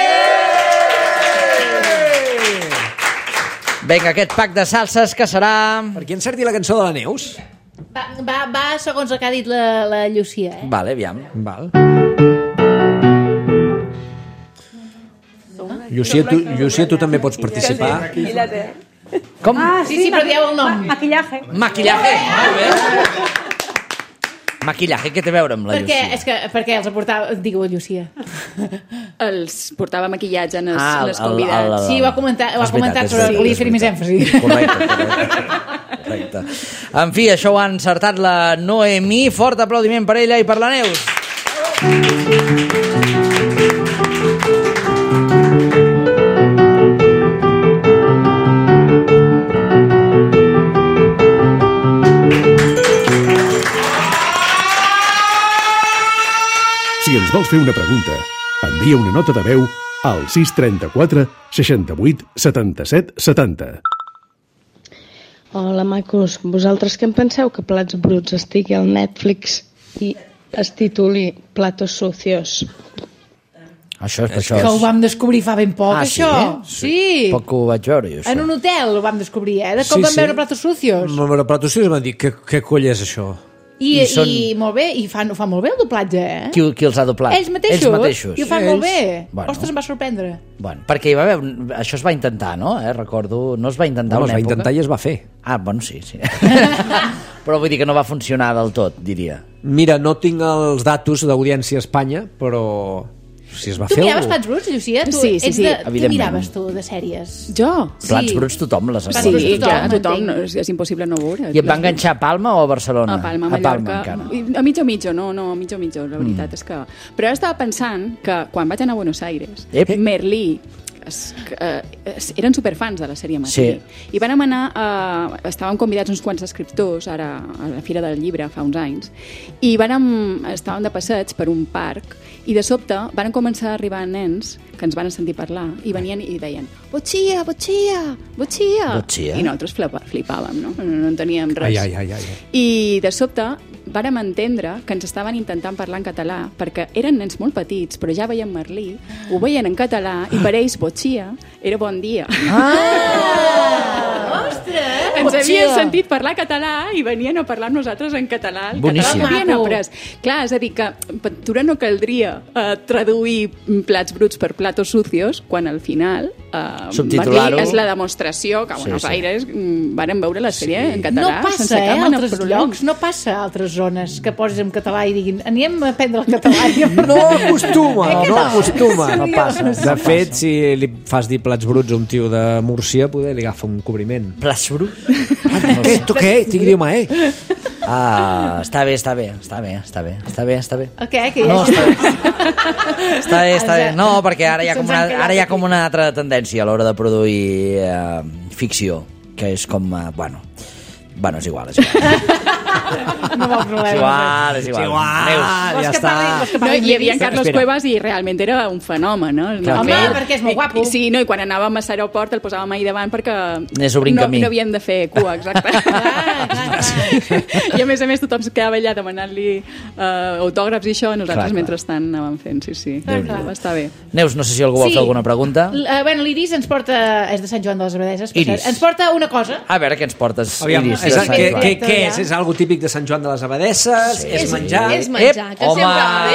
[SPEAKER 4] Ferrer! Vinga, aquest pack de salses que serà...
[SPEAKER 5] Per qui encerti la cançó de la Neus?
[SPEAKER 6] Va, va, va segons el que ha dit la, la Llucia, eh?
[SPEAKER 4] Vale, aviam.
[SPEAKER 5] Val. Llucia, tu, Llucia, tu també pots participar.
[SPEAKER 8] I la té.
[SPEAKER 4] Com?
[SPEAKER 6] Ah, sí, sí, però dieu el nom.
[SPEAKER 8] Maquillaje.
[SPEAKER 4] Maquillaje. Molt bé. Maquillaje, què té a veure amb la
[SPEAKER 6] Perquè,
[SPEAKER 4] Llucia?
[SPEAKER 6] és que, perquè els aportava... Digue-ho, Llucia.
[SPEAKER 12] Els portava maquillatge en els,
[SPEAKER 4] Ah,
[SPEAKER 12] en els
[SPEAKER 4] el- el-
[SPEAKER 12] convidats.
[SPEAKER 4] el-
[SPEAKER 6] Sí, ho ha comentat, ho ha
[SPEAKER 4] És veritat,
[SPEAKER 6] comentat
[SPEAKER 4] és
[SPEAKER 6] però
[SPEAKER 4] veritat,
[SPEAKER 6] volia
[SPEAKER 4] és
[SPEAKER 6] fer-hi més
[SPEAKER 4] veritat.
[SPEAKER 6] èmfasi.
[SPEAKER 4] Correcte, correcte. correcte. En fi, això ho ha encertat la Noemí. Fort aplaudiment per ella i per la Neus.
[SPEAKER 3] Si ens vols fer una pregunta, envia una nota de veu al sis trenta-quatre seixanta-vuit setanta-set setanta.
[SPEAKER 13] Hola, macos. Vosaltres què en penseu que Plats Bruts estigui al Netflix i es tituli Platos Sucios?
[SPEAKER 4] Això és per
[SPEAKER 6] Que
[SPEAKER 4] això.
[SPEAKER 6] ho vam descobrir fa ben poc,
[SPEAKER 4] Ah, sí?
[SPEAKER 6] això. Sí.
[SPEAKER 4] Poc que ho vaig veure, jo, això.
[SPEAKER 6] En un hotel ho vam descobrir, eh? De cop
[SPEAKER 5] Sí,
[SPEAKER 6] vam
[SPEAKER 5] sí.
[SPEAKER 6] veure Platos Sucios.
[SPEAKER 5] Però Platos Sucios van dir, què, què coll és això?
[SPEAKER 6] I,
[SPEAKER 4] I
[SPEAKER 6] I,
[SPEAKER 4] són-
[SPEAKER 6] i molt bé, i fan, ho fan molt bé el doblatge, eh?
[SPEAKER 4] Qui, qui els ha doblat?
[SPEAKER 6] Ells mateixos.
[SPEAKER 4] Ells mateixos.
[SPEAKER 6] I ho fan
[SPEAKER 5] Sí,
[SPEAKER 6] molt
[SPEAKER 5] ells.
[SPEAKER 6] bé.
[SPEAKER 4] Bueno.
[SPEAKER 6] Ostres, em va sorprendre.
[SPEAKER 4] Bueno, perquè hi va haver... un- Això es va intentar, no? Eh? Recordo... No es va intentar
[SPEAKER 5] No,
[SPEAKER 4] una
[SPEAKER 5] es va
[SPEAKER 4] època.
[SPEAKER 5] intentar i es va fer.
[SPEAKER 4] Ah, bueno, sí, sí. Però vull dir que no va funcionar del tot, diria.
[SPEAKER 5] Mira, no tinc els datos d'audiència a Espanya, però si es va
[SPEAKER 6] Tu
[SPEAKER 5] fer...
[SPEAKER 6] miraves
[SPEAKER 5] algú-
[SPEAKER 6] Plats Bruts, Llucia? Tu
[SPEAKER 12] Sí, sí,
[SPEAKER 6] ets
[SPEAKER 12] sí,
[SPEAKER 6] de... Què
[SPEAKER 4] evidentment.
[SPEAKER 6] miraves tu de sèries?
[SPEAKER 12] Jo?
[SPEAKER 6] Sí.
[SPEAKER 4] Plats bruts tothom les ha
[SPEAKER 6] Plats
[SPEAKER 12] Sí,
[SPEAKER 6] bruts
[SPEAKER 4] vist.
[SPEAKER 6] tothom,
[SPEAKER 12] clar, tothom,
[SPEAKER 6] entenc.
[SPEAKER 12] no, és, és impossible no veure.
[SPEAKER 4] I et va enganxar a Palma o a Barcelona?
[SPEAKER 12] A Palma, a
[SPEAKER 4] A Palma,
[SPEAKER 12] Mallorca.
[SPEAKER 4] encara.
[SPEAKER 12] I a mitja o mitja, no, no, a mitja o mitja, la veritat mm. és que... Però ara estava pensant que quan vaig anar a Buenos Aires,
[SPEAKER 4] Ep.
[SPEAKER 12] Merlí, es, eh, eren superfans de la sèrie Matí.
[SPEAKER 4] Sí.
[SPEAKER 12] I vam anar, eh, estàvem convidats uns quants escriptors, ara a la Fira del Llibre, fa uns anys, i vàrem, estàvem de passeig per un parc, i de sobte van començar a arribar nens que ens van sentir parlar, i venien i deien Botxia, botxia, botxia.
[SPEAKER 4] Botxia.
[SPEAKER 12] I nosaltres flipa, flipàvem, no? No en teníem res.
[SPEAKER 5] Ai, ai, ai, ai.
[SPEAKER 12] I de sobte vàrem entendre que ens estaven intentant parlar en català, perquè eren nens molt petits, però ja veien Merlí, ho veien en català, i per ells botxia era bon dia.
[SPEAKER 6] Ah! Ostres!
[SPEAKER 12] Ens havien sentit parlar català i venien a parlar amb nosaltres en català. El
[SPEAKER 4] Boníssim.
[SPEAKER 12] català l'havien après. Clar, és a dir, que a Ventura no caldria eh, traduir plats bruts per platos sucios, quan al final eh,
[SPEAKER 4] Subtitular-ho.
[SPEAKER 12] Merlí és la demostració que a Buenos
[SPEAKER 4] Sí, sí.
[SPEAKER 12] Aires mm, varen veure la sèrie
[SPEAKER 6] Sí.
[SPEAKER 12] en català.
[SPEAKER 6] No passa,
[SPEAKER 12] sense
[SPEAKER 6] eh,
[SPEAKER 12] cap
[SPEAKER 6] a
[SPEAKER 12] mena de
[SPEAKER 6] altres
[SPEAKER 12] problema.
[SPEAKER 6] llocs, no passa a altres zones que posis en català i diguin anem a aprendre el català.
[SPEAKER 5] No acostuma,
[SPEAKER 6] Eh, què
[SPEAKER 5] no
[SPEAKER 6] tal?
[SPEAKER 5] acostuma.
[SPEAKER 6] No passa.
[SPEAKER 5] De fet, si li fas dir plats bruts a un tio de Múrcia, poder li agafa un cobriment.
[SPEAKER 4] Plats bruts?
[SPEAKER 5] Què? Tu què? Tinc idioma, eh?
[SPEAKER 4] Ah, està bé, està bé, està bé, està bé, està bé, està bé.
[SPEAKER 6] El què? Que
[SPEAKER 4] No,
[SPEAKER 6] ja...
[SPEAKER 4] està bé. Està bé, està bé. No, perquè ara hi ha com
[SPEAKER 6] Se'ns
[SPEAKER 4] una,
[SPEAKER 6] han callat
[SPEAKER 4] ara hi ha
[SPEAKER 6] aquí.
[SPEAKER 4] com una altra tendència a l'hora de produir eh, ficció, que és com, eh, bueno, bueno, és igual, és igual.
[SPEAKER 6] No vol problema.
[SPEAKER 4] És igual, és igual.
[SPEAKER 5] És igual,
[SPEAKER 4] Neus.
[SPEAKER 6] Vols
[SPEAKER 5] ja
[SPEAKER 6] que
[SPEAKER 5] està.
[SPEAKER 6] parli- vols que
[SPEAKER 12] No,
[SPEAKER 6] parli
[SPEAKER 12] hi havia en
[SPEAKER 6] amb
[SPEAKER 12] Carlos
[SPEAKER 5] Espera.
[SPEAKER 12] Cuevas i realment era un fenomen, no?
[SPEAKER 4] Clar,
[SPEAKER 6] Home,
[SPEAKER 4] que-
[SPEAKER 6] perquè és molt guapo.
[SPEAKER 12] I, sí, no, i quan anàvem a l'aeroport el posàvem ahir davant perquè
[SPEAKER 4] Anés obrint
[SPEAKER 12] no,
[SPEAKER 4] camí.
[SPEAKER 12] no havíem de fer cua, exacte.
[SPEAKER 6] Clar, clar, clar.
[SPEAKER 12] I a més a més tothom es quedava allà demanant-li uh, autògrafs i això, i nosaltres
[SPEAKER 4] Clar, clar.
[SPEAKER 12] mentrestant anàvem fent, sí, sí.
[SPEAKER 6] Clar, clar.
[SPEAKER 12] Va estar bé.
[SPEAKER 4] Neus, no sé si algú vol
[SPEAKER 6] Sí.
[SPEAKER 4] fer alguna pregunta.
[SPEAKER 6] L- eh, bueno, l'Iris ens porta... És de Sant Joan de les Abadeses. per
[SPEAKER 4] Iris.
[SPEAKER 6] cert. Ens porta una cosa.
[SPEAKER 4] A veure, què ens portes,
[SPEAKER 5] Aviam,
[SPEAKER 4] Iris?
[SPEAKER 5] és,
[SPEAKER 4] de Sant
[SPEAKER 5] què,
[SPEAKER 4] Joan?
[SPEAKER 5] què, què és? És algo típic de Sant Joan de les Abadesses?
[SPEAKER 4] Sí.
[SPEAKER 5] És menjar?
[SPEAKER 13] És menjar, que
[SPEAKER 4] home!
[SPEAKER 13] sempre va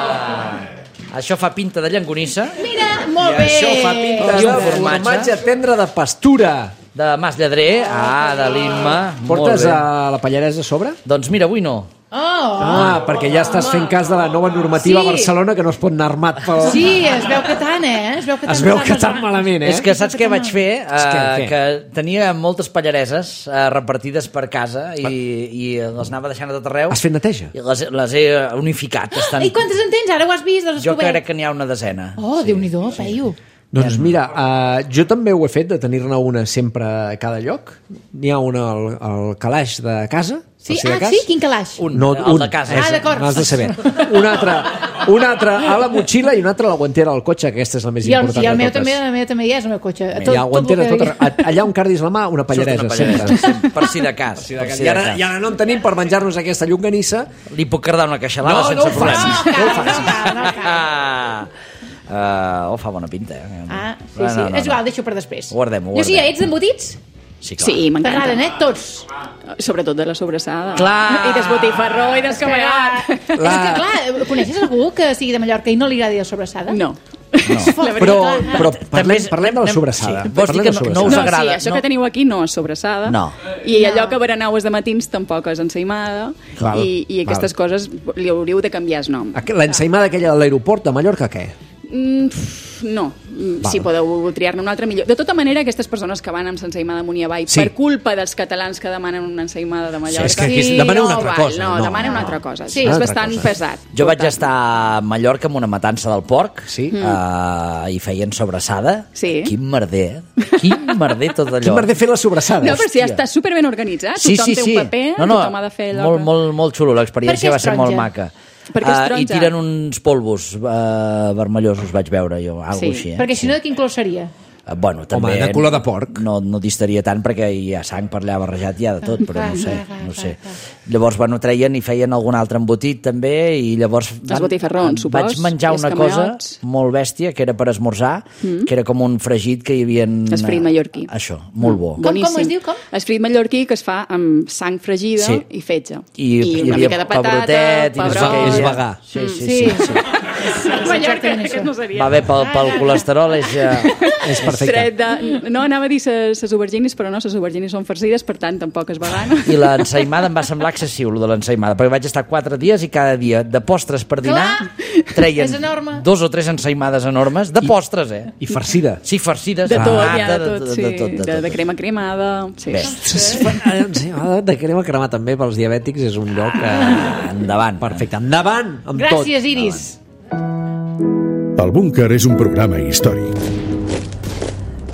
[SPEAKER 13] bé.
[SPEAKER 4] Això fa pinta de llangonissa,
[SPEAKER 6] Mira, molt
[SPEAKER 5] I
[SPEAKER 6] bé.
[SPEAKER 5] això fa pinta
[SPEAKER 4] I un
[SPEAKER 5] de
[SPEAKER 4] formatge.
[SPEAKER 5] formatge tendre de pastura.
[SPEAKER 4] de Mas Lledrer, ah, de l'Imma.
[SPEAKER 5] Portes
[SPEAKER 4] Molt bé.
[SPEAKER 5] a la Pallaresa a sobre?
[SPEAKER 4] Doncs mira, avui no.
[SPEAKER 6] Oh,
[SPEAKER 5] Ah, perquè ja estàs fent cas de la nova normativa
[SPEAKER 6] Sí.
[SPEAKER 5] a Barcelona que no es pot anar armat pel...
[SPEAKER 6] Sí, es veu que tant, eh? Es veu que tant,
[SPEAKER 5] Es veu que
[SPEAKER 6] tant,
[SPEAKER 5] tan malament, eh?
[SPEAKER 4] És que saps què vaig fer?
[SPEAKER 5] És que,
[SPEAKER 4] Uh,
[SPEAKER 5] què?
[SPEAKER 4] que tenia moltes pallareses uh, repartides per casa i, i les anava deixant a tot arreu.
[SPEAKER 5] Has fet neteja?
[SPEAKER 4] I les, les he unificat. Estan...
[SPEAKER 6] I quantes en tens? Ara ho has vist? Doncs
[SPEAKER 4] Jo crec que n'hi ha una desena.
[SPEAKER 6] Oh, Déu-n'hi-do, peio.
[SPEAKER 5] Doncs mira, uh, jo també ho he fet de tenir-ne una sempre a cada lloc. N'hi ha una al, al calaix de casa.
[SPEAKER 6] Sí?
[SPEAKER 5] per si de
[SPEAKER 6] Ah,
[SPEAKER 5] cas.
[SPEAKER 6] sí? Quin calaix?
[SPEAKER 4] Un,
[SPEAKER 5] No,
[SPEAKER 4] el
[SPEAKER 5] un,
[SPEAKER 4] de casa.
[SPEAKER 6] Ah, d'acord.
[SPEAKER 5] No has de saber. Un altre, un altre a la motxilla i un altre a la guantera del cotxe, que aquesta és la més
[SPEAKER 6] I el,
[SPEAKER 5] important
[SPEAKER 6] i el
[SPEAKER 5] de
[SPEAKER 6] meu
[SPEAKER 5] totes.
[SPEAKER 6] també, el meu també hi és, el meu cotxe.
[SPEAKER 5] Tot, hi ha guantera,
[SPEAKER 6] el que
[SPEAKER 5] tot,
[SPEAKER 6] hi ha.
[SPEAKER 5] arreu. allà on cardis la mà, una pallaresa,
[SPEAKER 4] Surt una pallaresa,
[SPEAKER 5] sempre.
[SPEAKER 4] sempre. Per si de cas.
[SPEAKER 5] Sí,
[SPEAKER 4] per
[SPEAKER 5] de
[SPEAKER 4] si
[SPEAKER 5] I,
[SPEAKER 4] de
[SPEAKER 5] ara,
[SPEAKER 4] cas.
[SPEAKER 5] I ara no en tenim per menjar-nos aquesta llonganissa.
[SPEAKER 4] Li puc cardar una queixalada
[SPEAKER 5] No, no
[SPEAKER 4] sense
[SPEAKER 5] ho
[SPEAKER 4] problema.
[SPEAKER 5] facis.
[SPEAKER 6] No,
[SPEAKER 5] No ho
[SPEAKER 6] cal,
[SPEAKER 5] facis.
[SPEAKER 6] no cal, no cal.
[SPEAKER 4] Ah, uh, oh, fa bona pinta. Eh?
[SPEAKER 6] Ah, sí,
[SPEAKER 4] No,
[SPEAKER 6] sí.
[SPEAKER 4] no, no,
[SPEAKER 6] És igual,
[SPEAKER 4] no.
[SPEAKER 6] deixo per després.
[SPEAKER 4] Ho guardem, ho
[SPEAKER 6] Jo sí,
[SPEAKER 4] guardem.
[SPEAKER 6] ets d'embotits?
[SPEAKER 4] Sí, clar.
[SPEAKER 12] Sí, m'encanta.
[SPEAKER 6] T'agraden, eh? Tots.
[SPEAKER 12] Sobretot de la sobrassada.
[SPEAKER 4] Clar.
[SPEAKER 12] I desbotifarró i descamellat.
[SPEAKER 6] És que, clar, coneixes algú que sigui de Mallorca i no li agradi la sobrassada?
[SPEAKER 12] No.
[SPEAKER 4] No.
[SPEAKER 12] La veritat,
[SPEAKER 5] Però,
[SPEAKER 12] clar.
[SPEAKER 5] però
[SPEAKER 4] També
[SPEAKER 5] parlem,
[SPEAKER 4] és-
[SPEAKER 5] parlem de la
[SPEAKER 4] anem-
[SPEAKER 5] sobrassada.
[SPEAKER 4] sí. Vols dir
[SPEAKER 5] Parlem
[SPEAKER 4] que
[SPEAKER 5] de
[SPEAKER 4] no- no
[SPEAKER 5] sobrassada.
[SPEAKER 4] us
[SPEAKER 12] No,
[SPEAKER 4] agrada,
[SPEAKER 12] sí, això
[SPEAKER 4] no?
[SPEAKER 12] que teniu aquí no és sobrassada.
[SPEAKER 4] No.
[SPEAKER 12] I allò que berenau és de matins tampoc és ensaïmada.
[SPEAKER 5] Val,
[SPEAKER 12] I, I aquestes
[SPEAKER 5] val.
[SPEAKER 12] coses li hauríeu de canviar el nom.
[SPEAKER 5] Aqu- L'ensaïmada aquella de l'aeroport de Mallorca, què?
[SPEAKER 12] Mm, pff, no, Mm,
[SPEAKER 5] Val.
[SPEAKER 12] si podeu triar-ne una altra millor. De tota manera, aquestes persones que van amb ensaïmada amunt i avall
[SPEAKER 5] Sí.
[SPEAKER 12] per culpa dels catalans que demanen una ensaïmada de Mallorca...
[SPEAKER 5] és que aquí demanen una
[SPEAKER 12] no
[SPEAKER 5] altra
[SPEAKER 12] val,
[SPEAKER 5] cosa,
[SPEAKER 12] No,
[SPEAKER 5] no.
[SPEAKER 12] demanen una altra cosa.
[SPEAKER 6] Sí.
[SPEAKER 12] Sí, és
[SPEAKER 5] Una altra
[SPEAKER 12] bastant
[SPEAKER 5] cosa.
[SPEAKER 12] pesat.
[SPEAKER 4] Jo vaig
[SPEAKER 12] portar.
[SPEAKER 4] estar a Mallorca amb una matança del porc
[SPEAKER 5] Sí?
[SPEAKER 4] uh, i feien sobrassada.
[SPEAKER 12] Sí.
[SPEAKER 4] Quin merder, eh? Quin merder tot allò.
[SPEAKER 5] Quin merder fer la sobrassada?
[SPEAKER 12] No, però si
[SPEAKER 4] Hòstia.
[SPEAKER 12] està superben organitzat,
[SPEAKER 4] Sí,
[SPEAKER 12] tothom
[SPEAKER 4] sí,
[SPEAKER 12] té
[SPEAKER 4] sí.
[SPEAKER 12] un paper,
[SPEAKER 4] no, no,
[SPEAKER 12] tothom ha de fer allò
[SPEAKER 4] molt,
[SPEAKER 12] que...
[SPEAKER 4] molt, molt xulo,
[SPEAKER 6] Per
[SPEAKER 4] l'experiència
[SPEAKER 6] què
[SPEAKER 4] va
[SPEAKER 6] és
[SPEAKER 4] ser molt
[SPEAKER 6] taronja?
[SPEAKER 4] maca.
[SPEAKER 12] Perquè és
[SPEAKER 4] Ah, I
[SPEAKER 12] taronja.
[SPEAKER 4] tiren uns polvos uh, vermellosos, vaig veure jo, alguna
[SPEAKER 12] Sí.
[SPEAKER 4] així. Eh?
[SPEAKER 6] Perquè si no, de quin color seria?
[SPEAKER 4] Uh, bueno, també,
[SPEAKER 5] de color de porc.
[SPEAKER 4] No, no distaria tant perquè hi ha sang per allà barrejat, hi ha de tot, però
[SPEAKER 6] Clar,
[SPEAKER 4] no sé,
[SPEAKER 6] clar, clar,
[SPEAKER 4] no sé.
[SPEAKER 6] clar,
[SPEAKER 4] Llavors, bueno, treien i feien algun altre embotit també i llavors
[SPEAKER 12] Els botifarrons, supos,
[SPEAKER 4] vaig menjar
[SPEAKER 12] i els
[SPEAKER 4] una cosa
[SPEAKER 12] camelots.
[SPEAKER 4] molt bèstia que era per esmorzar, mm. que era com un fregit que hi havia...
[SPEAKER 12] Esfrit mallorquí.
[SPEAKER 4] Això, molt bo.
[SPEAKER 6] Com- com es diu, com?
[SPEAKER 12] Esfrit mallorquí que es fa amb sang fregida
[SPEAKER 4] Sí.
[SPEAKER 12] i fetge.
[SPEAKER 4] I,
[SPEAKER 12] I
[SPEAKER 4] hi
[SPEAKER 12] una
[SPEAKER 4] havia
[SPEAKER 12] mica de patata,
[SPEAKER 4] pebrotet, i no sé
[SPEAKER 12] pebrot.
[SPEAKER 4] què hi
[SPEAKER 5] És
[SPEAKER 4] havia.
[SPEAKER 5] vegà.
[SPEAKER 4] Sí, sí, sí.
[SPEAKER 6] Sí.
[SPEAKER 4] sí, sí.
[SPEAKER 12] Mallorca, aquest no seria.
[SPEAKER 4] Va bé pel, pel colesterol, és... Uh,
[SPEAKER 5] És perfecte.
[SPEAKER 12] Fred de... No anava a dir les aubergines, però no, les aubergines són farcides, per tant, tampoc és vegana.
[SPEAKER 4] I l'ensaïmada em va semblar excessiu, lo de l'ensaïmada, perquè vaig estar quatre dies i cada dia de postres per dinar
[SPEAKER 6] Clar,
[SPEAKER 4] treien
[SPEAKER 6] és enorme.
[SPEAKER 4] dos o tres ensaïmades enormes de postres, eh?
[SPEAKER 5] I farcida.
[SPEAKER 4] Sí, farcides,
[SPEAKER 12] De tot,
[SPEAKER 4] nata,
[SPEAKER 12] ja, de tot, sí.
[SPEAKER 4] de, tot, de,
[SPEAKER 12] De,
[SPEAKER 4] tot.
[SPEAKER 12] de crema cremada. Sí.
[SPEAKER 4] Bé.
[SPEAKER 5] Ensaïmada de crema cremar també pels diabètics és un lloc... Que...
[SPEAKER 4] Endavant.
[SPEAKER 5] Perfecte. Endavant amb tot.
[SPEAKER 6] Gràcies, Iris.
[SPEAKER 3] El Búnquer és un programa històric.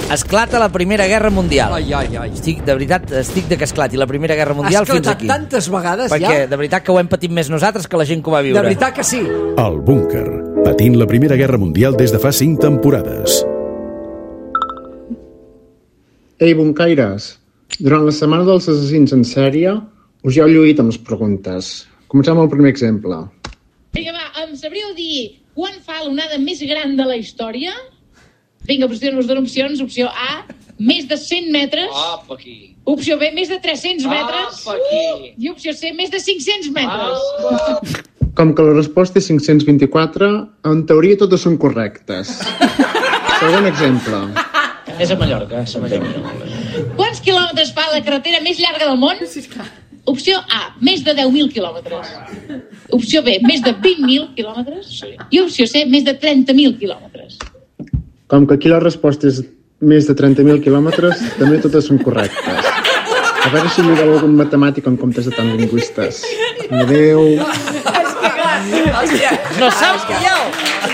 [SPEAKER 4] Esclata la Primera Guerra Mundial.
[SPEAKER 5] Ai, ai, ai.
[SPEAKER 4] Estic, de veritat, estic de que esclati la Primera Guerra Mundial
[SPEAKER 5] Has
[SPEAKER 4] fins aquí.
[SPEAKER 5] tantes vegades
[SPEAKER 4] Perquè,
[SPEAKER 5] ja.
[SPEAKER 4] Perquè de veritat que ho hem patit més nosaltres que la gent que ho va viure.
[SPEAKER 5] De veritat que sí.
[SPEAKER 3] El búnquer, patint la Primera Guerra Mundial des de fa cinc temporades.
[SPEAKER 14] Ei, buncaires, durant la setmana dels assassins en sèrie us heu lluït amb les preguntes. Comencem amb el primer exemple.
[SPEAKER 15] Vinga, va, em sabríeu dir quan fa l'onada més gran de la història? Vinga, us dono opcions. Opció A, més de cent metres.
[SPEAKER 16] Apa, aquí.
[SPEAKER 15] Opció B, més de tres-cents metres.
[SPEAKER 16] Apa, aquí.
[SPEAKER 15] I opció C, més de cinc-cents metres.
[SPEAKER 16] Apa.
[SPEAKER 14] Com que la resposta és cinc-cents vint-i-quatre, en teoria totes són correctes. Segon exemple.
[SPEAKER 16] És a Mallorca, a Mallorca.
[SPEAKER 15] Quants quilòmetres fa la carretera més llarga del món? Opció A, més de deu mil quilòmetres. Opció B, més de vint mil quilòmetres. I opció C, més de trenta mil quilòmetres.
[SPEAKER 14] Com que aquí la resposta és més de trenta mil quilòmetres, també totes són correctes. A veure si li deu algun matemàtic en comptes de tant lingüistes. Adéu.
[SPEAKER 4] Hòstia, no saps que jo!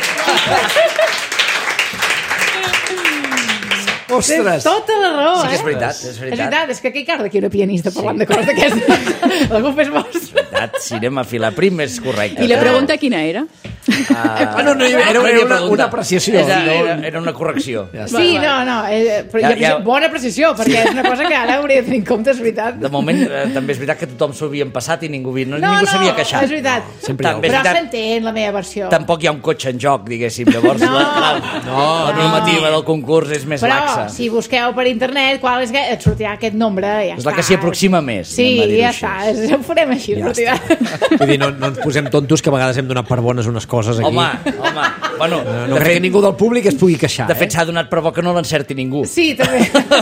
[SPEAKER 5] Ostres!
[SPEAKER 6] Tota la raó,
[SPEAKER 4] Sí que és
[SPEAKER 6] eh?
[SPEAKER 4] veritat, és veritat.
[SPEAKER 6] És veritat, és que aquí cal d'aquí una pianista parlant de coses d'aquestes. La culpa és vostra.
[SPEAKER 4] Veritat, cinema filaprim és correcte.
[SPEAKER 12] I la pregunta quina era?
[SPEAKER 4] Ah,
[SPEAKER 5] no, no, era, era una, una apreciació.
[SPEAKER 4] Era, era, era una correcció. Ja
[SPEAKER 6] Sí, no, no, eh, però
[SPEAKER 4] Ja,
[SPEAKER 6] ja,
[SPEAKER 4] ja.
[SPEAKER 6] bona precisió, perquè és una cosa que ara hauria de tenir en compte, és veritat.
[SPEAKER 4] De moment, eh, també és veritat que tothom s'ho havien passat i ningú, no,
[SPEAKER 6] No,
[SPEAKER 4] ningú
[SPEAKER 6] no,
[SPEAKER 4] s'havia queixat.
[SPEAKER 6] és veritat.
[SPEAKER 4] Sempre també és
[SPEAKER 6] Però
[SPEAKER 4] veritat,
[SPEAKER 6] s'entén la meva versió.
[SPEAKER 4] tampoc hi ha un cotxe en joc, diguéssim. Llavors,
[SPEAKER 6] No.
[SPEAKER 4] la, la,
[SPEAKER 5] No,
[SPEAKER 4] la normativa del concurs és més
[SPEAKER 6] Però
[SPEAKER 4] laxa.
[SPEAKER 6] si busqueu per internet qual és, que- et sortirà aquest nombre, ja
[SPEAKER 4] És la
[SPEAKER 6] està.
[SPEAKER 4] que s'hi aproxima més.
[SPEAKER 6] Sí,
[SPEAKER 4] anem a dir-ho
[SPEAKER 6] ja
[SPEAKER 4] així.
[SPEAKER 6] està, és- ho farem així.
[SPEAKER 5] Ja
[SPEAKER 6] sortirà.
[SPEAKER 5] Vull dir, no, no ens posem tontos, que a vegades hem donat per bones unes coses aquí.
[SPEAKER 4] Home, home, bueno,
[SPEAKER 5] No, no
[SPEAKER 4] de
[SPEAKER 5] crec
[SPEAKER 4] fet,
[SPEAKER 5] que ningú del públic es pugui queixar.
[SPEAKER 4] de fet s'ha donat per bo que no l'encerti ningú.
[SPEAKER 6] Sí, també.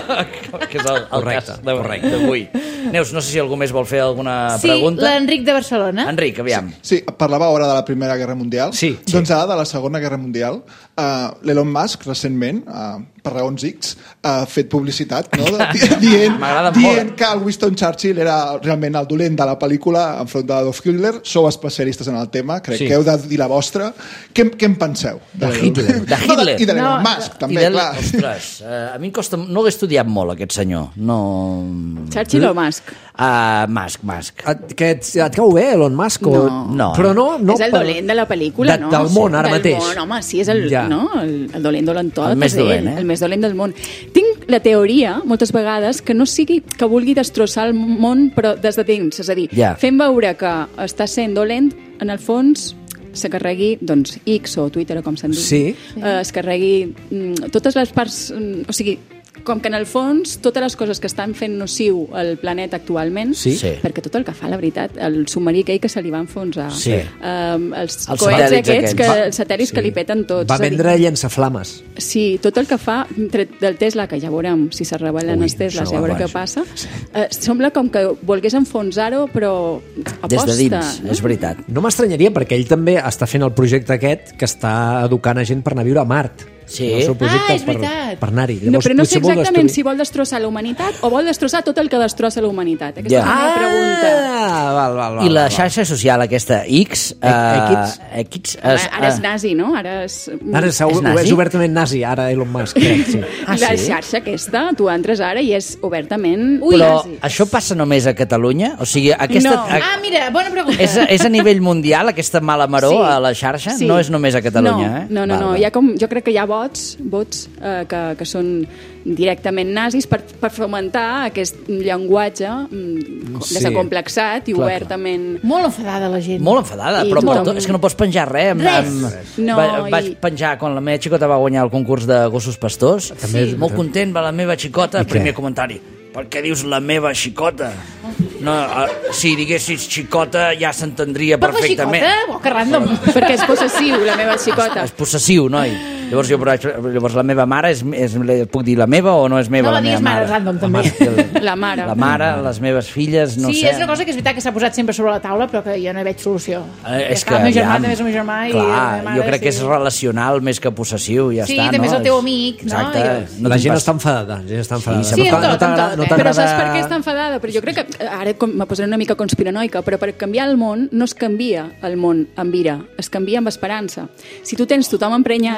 [SPEAKER 4] Que és el, el
[SPEAKER 5] Correcte,
[SPEAKER 4] cas de- d'avui. Neus, no sé si algú més vol fer alguna
[SPEAKER 6] Sí,
[SPEAKER 4] pregunta.
[SPEAKER 6] l'Enric de Barcelona.
[SPEAKER 4] Enric, aviam.
[SPEAKER 17] Sí, parlava ara de la Primera Guerra Mundial.
[SPEAKER 5] Sí, sí.
[SPEAKER 17] Doncs ara, de la Segona Guerra Mundial, uh, l'Elon Musk, recentment, uh, per raons X, ha fet publicitat, no? Di- dient,
[SPEAKER 4] M'agrada
[SPEAKER 17] dient
[SPEAKER 4] molt.
[SPEAKER 17] que el Winston Churchill era realment el dolent de la pel·lícula enfront de Adolf Hitler. Sou especialistes en el tema, crec
[SPEAKER 5] Sí.
[SPEAKER 17] que heu de dir la vostra. Què, què en penseu?
[SPEAKER 5] De Hitler.
[SPEAKER 4] De Hitler.
[SPEAKER 17] I de l'Elon
[SPEAKER 6] No,
[SPEAKER 17] Musk, també,
[SPEAKER 4] I del-
[SPEAKER 17] clar.
[SPEAKER 4] Ostres, eh, a mi em costa... No l'he estudiat molt, aquest senyor. No...
[SPEAKER 12] Churchill o Musk?
[SPEAKER 4] Uh, Musk, Musk.
[SPEAKER 5] Et, que et, et cau bé, Elon Musk? O...
[SPEAKER 12] No.
[SPEAKER 4] No.
[SPEAKER 5] Però no... no
[SPEAKER 12] és el
[SPEAKER 5] per-
[SPEAKER 12] dolent de la pel·lícula,
[SPEAKER 5] de-
[SPEAKER 12] no?
[SPEAKER 5] del món, ara
[SPEAKER 12] del
[SPEAKER 5] mateix.
[SPEAKER 12] Món, home, sí, és el,
[SPEAKER 5] Ja.
[SPEAKER 12] no? el, el dolent dolent tot.
[SPEAKER 4] El més
[SPEAKER 12] és ell,
[SPEAKER 4] dolent, eh?
[SPEAKER 12] El més dolent del món. Tinc la teoria, moltes vegades, que no sigui que vulgui destrossar el món, però des de dins. És a dir,
[SPEAKER 4] Ja.
[SPEAKER 12] fent veure que està sent dolent, en el fons se carregui, doncs, X o Twitter, o com se'n diu.
[SPEAKER 5] Sí.
[SPEAKER 12] Eh, es carregui mm, totes les parts... Mm, o sigui, com que en el fons totes les coses que estan fent nociu al planeta actualment,
[SPEAKER 5] Sí.
[SPEAKER 4] Sí.
[SPEAKER 12] perquè tot el que fa, la veritat, el submarí aquell que se li va enfonsar,
[SPEAKER 4] Sí.
[SPEAKER 12] um, els
[SPEAKER 4] Els
[SPEAKER 12] coets
[SPEAKER 4] satèl·lits
[SPEAKER 12] aquests, que,
[SPEAKER 4] aquests.
[SPEAKER 12] els satèl·lits que li peten tots.
[SPEAKER 5] Va
[SPEAKER 12] és a dir,
[SPEAKER 5] vendre llençaflames.
[SPEAKER 12] Sí, tot el que fa tret del Tesla, que ja veurem si se rebel·len
[SPEAKER 5] Ui,
[SPEAKER 12] els Tesles,
[SPEAKER 5] això
[SPEAKER 12] ja veure
[SPEAKER 5] va,
[SPEAKER 12] què
[SPEAKER 5] això.
[SPEAKER 12] passa. Eh, sembla com que volgués enfonsar-ho, però aposta.
[SPEAKER 4] Des de dins,
[SPEAKER 12] no?
[SPEAKER 4] és veritat.
[SPEAKER 5] No m'estranyaria, perquè ell també està fent el projecte aquest que està educant a gent per anar a viure a Mart.
[SPEAKER 4] Sí.
[SPEAKER 5] El seu projecte
[SPEAKER 6] Ah, és
[SPEAKER 5] per,
[SPEAKER 6] veritat.
[SPEAKER 5] per anar-hi.
[SPEAKER 12] No, però no sé
[SPEAKER 5] potser vol
[SPEAKER 12] exactament
[SPEAKER 5] destruir-
[SPEAKER 12] si vol destrossar la humanitat o vol destrossar tot el que destrossa la humanitat. Aquesta
[SPEAKER 4] Ja.
[SPEAKER 12] és la meva pregunta.
[SPEAKER 5] Ah, val, val, val.
[SPEAKER 4] I la
[SPEAKER 5] val.
[SPEAKER 4] xarxa social aquesta, X...
[SPEAKER 5] E- X?
[SPEAKER 4] Uh, X
[SPEAKER 12] Home,
[SPEAKER 4] es,
[SPEAKER 12] ara és
[SPEAKER 4] eh,
[SPEAKER 12] nazi, no? Ara és...
[SPEAKER 5] Ara és,
[SPEAKER 4] És nazi?
[SPEAKER 5] és obertament nazi, ara Elon Musk. Crec, sí.
[SPEAKER 4] Ah,
[SPEAKER 12] la
[SPEAKER 4] sí?
[SPEAKER 12] xarxa aquesta, tu entres ara i és obertament...
[SPEAKER 6] Ui,
[SPEAKER 4] Però
[SPEAKER 12] nazi.
[SPEAKER 4] això passa només a Catalunya? O sigui, aquesta...
[SPEAKER 12] No.
[SPEAKER 4] a-
[SPEAKER 6] Ah, mira, bona pregunta.
[SPEAKER 4] És, és a nivell mundial, aquesta mala maró
[SPEAKER 12] Sí.
[SPEAKER 4] a la xarxa?
[SPEAKER 12] Sí.
[SPEAKER 4] No és només a Catalunya,
[SPEAKER 12] no,
[SPEAKER 4] eh?
[SPEAKER 12] No, no,
[SPEAKER 4] Val,
[SPEAKER 12] no.
[SPEAKER 4] val.
[SPEAKER 12] Hi ha com, jo crec que hi ha vots, vots eh, que, que són directament nazis per, per fomentar aquest llenguatge mm,
[SPEAKER 5] Sí.
[SPEAKER 12] desacomplexat i
[SPEAKER 5] Clar,
[SPEAKER 12] obertament...
[SPEAKER 6] Molt enfadada la gent.
[SPEAKER 4] Molt enfadada,
[SPEAKER 12] I
[SPEAKER 4] però
[SPEAKER 12] tothom-
[SPEAKER 4] molt, és que no pots penjar res. Amb,
[SPEAKER 6] Res.
[SPEAKER 4] amb,
[SPEAKER 12] No,
[SPEAKER 4] va, vaig
[SPEAKER 12] i-
[SPEAKER 4] penjar quan la meva xicota va guanyar el concurs de gossos pastors.
[SPEAKER 5] També és-
[SPEAKER 4] Molt content, va la meva xicota.
[SPEAKER 5] I què?
[SPEAKER 4] Primer comentari. Per què dius la meva xicota? No, uh, si diguessis xicota ja s'entendria
[SPEAKER 6] Per la
[SPEAKER 4] perfectament.
[SPEAKER 6] xicota? Oh, que random.
[SPEAKER 12] Perquè és possessiu, la meva xicota.
[SPEAKER 4] És possessiu, noi. Llavors, jo, llavors la meva mare, és, és, puc dir la meva o no és meva
[SPEAKER 6] No,
[SPEAKER 4] la
[SPEAKER 6] la
[SPEAKER 4] meva
[SPEAKER 6] digues mare,
[SPEAKER 4] mare?
[SPEAKER 6] random, també.
[SPEAKER 12] La mare.
[SPEAKER 4] La mare, les meves filles, no
[SPEAKER 6] sí,
[SPEAKER 4] sé.
[SPEAKER 6] és una cosa que és veritat que s'ha posat sempre sobre la taula, però que jo no hi veig solució.
[SPEAKER 4] Eh, és
[SPEAKER 6] ja està, el meu germà
[SPEAKER 4] aviam,
[SPEAKER 6] també és el meu germà. I
[SPEAKER 4] clar,
[SPEAKER 6] la meva mare,
[SPEAKER 4] jo crec que
[SPEAKER 6] sí.
[SPEAKER 4] és relacional més que possessiu, ja
[SPEAKER 6] Sí,
[SPEAKER 4] està,
[SPEAKER 6] també
[SPEAKER 4] no?
[SPEAKER 6] és el teu amic, no?
[SPEAKER 4] Exacte.
[SPEAKER 6] I-
[SPEAKER 4] No
[SPEAKER 5] la
[SPEAKER 4] te'n
[SPEAKER 5] gent
[SPEAKER 4] pas-
[SPEAKER 5] està enfadada. La gent està enfadada.
[SPEAKER 4] Sí,
[SPEAKER 6] Sí,
[SPEAKER 5] no
[SPEAKER 6] amb
[SPEAKER 5] t'agrada-
[SPEAKER 6] tot, amb tot,
[SPEAKER 5] no
[SPEAKER 6] eh?
[SPEAKER 12] Però
[SPEAKER 5] t'agrada-
[SPEAKER 12] saps per què està enfadada? Però jo crec que, ara com me posaré una mica conspiranoica, però per canviar el món no es canvia el món amb ira, es canvia amb esperança. Si tu tens tothom emprenyat,
[SPEAKER 6] Oh.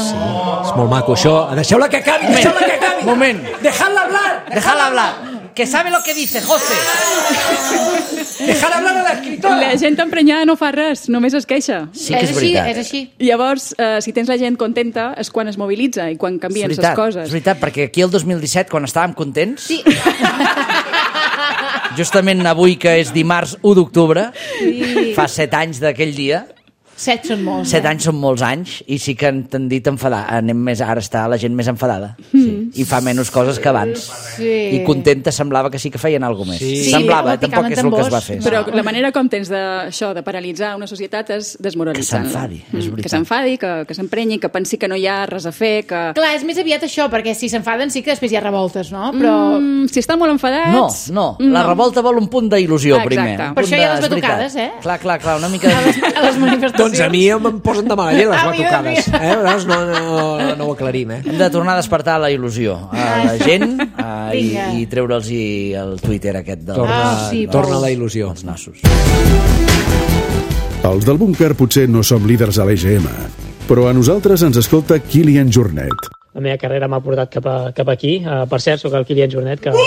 [SPEAKER 5] Sí, és molt maco això. Deixeu-la que acabi, deixeu-la que acabi.
[SPEAKER 4] Moment.
[SPEAKER 5] Dejadla hablar.
[SPEAKER 4] Dejadla hablar. Que sabe lo que dice, José.
[SPEAKER 5] Dejad hablar a l'escriptora.
[SPEAKER 12] La gent emprenyada no fa res, només es queixa.
[SPEAKER 4] Sí que és, és veritat.
[SPEAKER 6] És així.
[SPEAKER 12] Llavors, eh, si tens la gent contenta és quan es mobilitza i quan canvien les coses.
[SPEAKER 4] És veritat, perquè aquí el dos mil disset, quan estàvem contents...
[SPEAKER 6] Sí.
[SPEAKER 4] Justament avui, que és dimarts u d'octubre,
[SPEAKER 6] Sí.
[SPEAKER 4] fa set anys d'aquell dia...
[SPEAKER 6] Set són molts.
[SPEAKER 4] Set
[SPEAKER 6] eh?
[SPEAKER 4] anys són molts anys i sí que han tendit a enfadar. Anem més, ara està la gent més enfadada.
[SPEAKER 6] Mm.
[SPEAKER 4] Sí. I fa menys coses que abans.
[SPEAKER 6] Sí.
[SPEAKER 4] I contenta semblava que sí que feien alguna cosa més.
[SPEAKER 12] Sí.
[SPEAKER 4] Semblava,
[SPEAKER 6] Sí,
[SPEAKER 4] tampoc és el que es va fer.
[SPEAKER 12] Però la manera com tens d'això, de paralitzar una societat és desmoralitzant.
[SPEAKER 4] Que s'enfadi, és veritat.
[SPEAKER 12] Que s'enfadi, que, que s'emprenyi, que pensi que no hi ha res a fer, que...
[SPEAKER 6] Clar, és més aviat això, perquè si s'enfaden sí que després hi ha revoltes, no? Però...
[SPEAKER 12] Mm, si estan molt enfadats...
[SPEAKER 4] No, no, la revolta vol un punt d'il·lusió
[SPEAKER 12] Exacte.
[SPEAKER 4] primer. Un
[SPEAKER 6] Per
[SPEAKER 4] punt
[SPEAKER 6] això hi ha
[SPEAKER 4] de-
[SPEAKER 6] les
[SPEAKER 4] és veritat.
[SPEAKER 6] batucades, eh?
[SPEAKER 4] Clar, clar, clar, una mica...
[SPEAKER 6] A les, a les manifestacions.
[SPEAKER 5] Doncs a mi em posen de mala llet les
[SPEAKER 6] A mi
[SPEAKER 5] batucades.
[SPEAKER 6] també.
[SPEAKER 5] Eh? Llavors no, no, no ho aclarim, eh?
[SPEAKER 4] Hem de tornar a despertar la il·lusió a la gent uh, i,
[SPEAKER 6] Vinga.
[SPEAKER 4] i treure'ls el Twitter aquest del...
[SPEAKER 5] Torna,
[SPEAKER 6] Ah, sí,
[SPEAKER 5] torna
[SPEAKER 6] prou.
[SPEAKER 5] la il·lusió.
[SPEAKER 4] Els nassos.
[SPEAKER 3] Els del búnquer potser no som líders a l'E G M, però a nosaltres ens escolta Kilian Jornet.
[SPEAKER 18] La meva carrera m'ha portat cap, a, cap aquí. Uh, per cert, sóc el Kilian Jornet, que...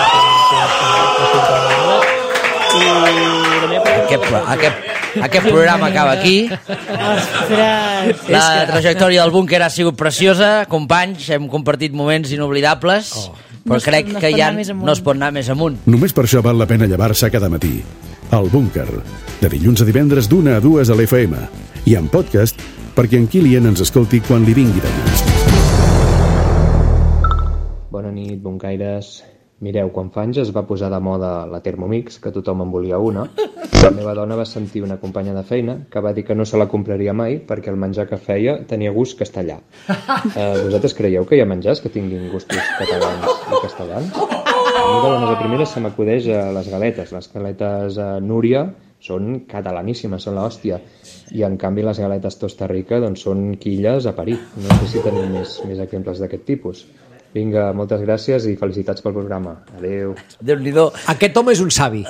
[SPEAKER 4] Aquest, aquest, aquest programa acaba aquí.
[SPEAKER 6] Ostres.
[SPEAKER 4] La trajectòria del búnquer ha sigut preciosa, companys, hem compartit moments inoblidables, però
[SPEAKER 6] No es-
[SPEAKER 4] crec
[SPEAKER 6] no es
[SPEAKER 4] que
[SPEAKER 6] pot
[SPEAKER 4] ja
[SPEAKER 6] anar més amunt.
[SPEAKER 4] no es pot anar més amunt.
[SPEAKER 3] Només per això val la pena llevar-se cada matí. El búnquer, de dilluns a divendres d'una a dues a l'F M, i en podcast perquè en Kilian ens escolti quan li vingui de gust.
[SPEAKER 19] Bona nit, boncaires. Mireu, quan fa anys es va posar de moda la Thermomix, que tothom en volia una, la meva dona va sentir una companya de feina que va dir que no se la compraria mai perquè el menjar que feia tenia gust castellà. Eh, vosaltres creieu que hi ha menjars que tinguin gustos catalans i castellans? A mi de bones a primeres se m'acudeix a les galetes. Les galetes a Núria són catalaníssimes, són l'hòstia. I en canvi les galetes Tosta Rica doncs, són quilles a parir. No sé si tenim més, més exemples d'aquest tipus. Vinga, moltes gràcies i felicitats pel programa. Adéu.
[SPEAKER 4] Déu-n'hi-do.
[SPEAKER 5] Aquest home és un savi.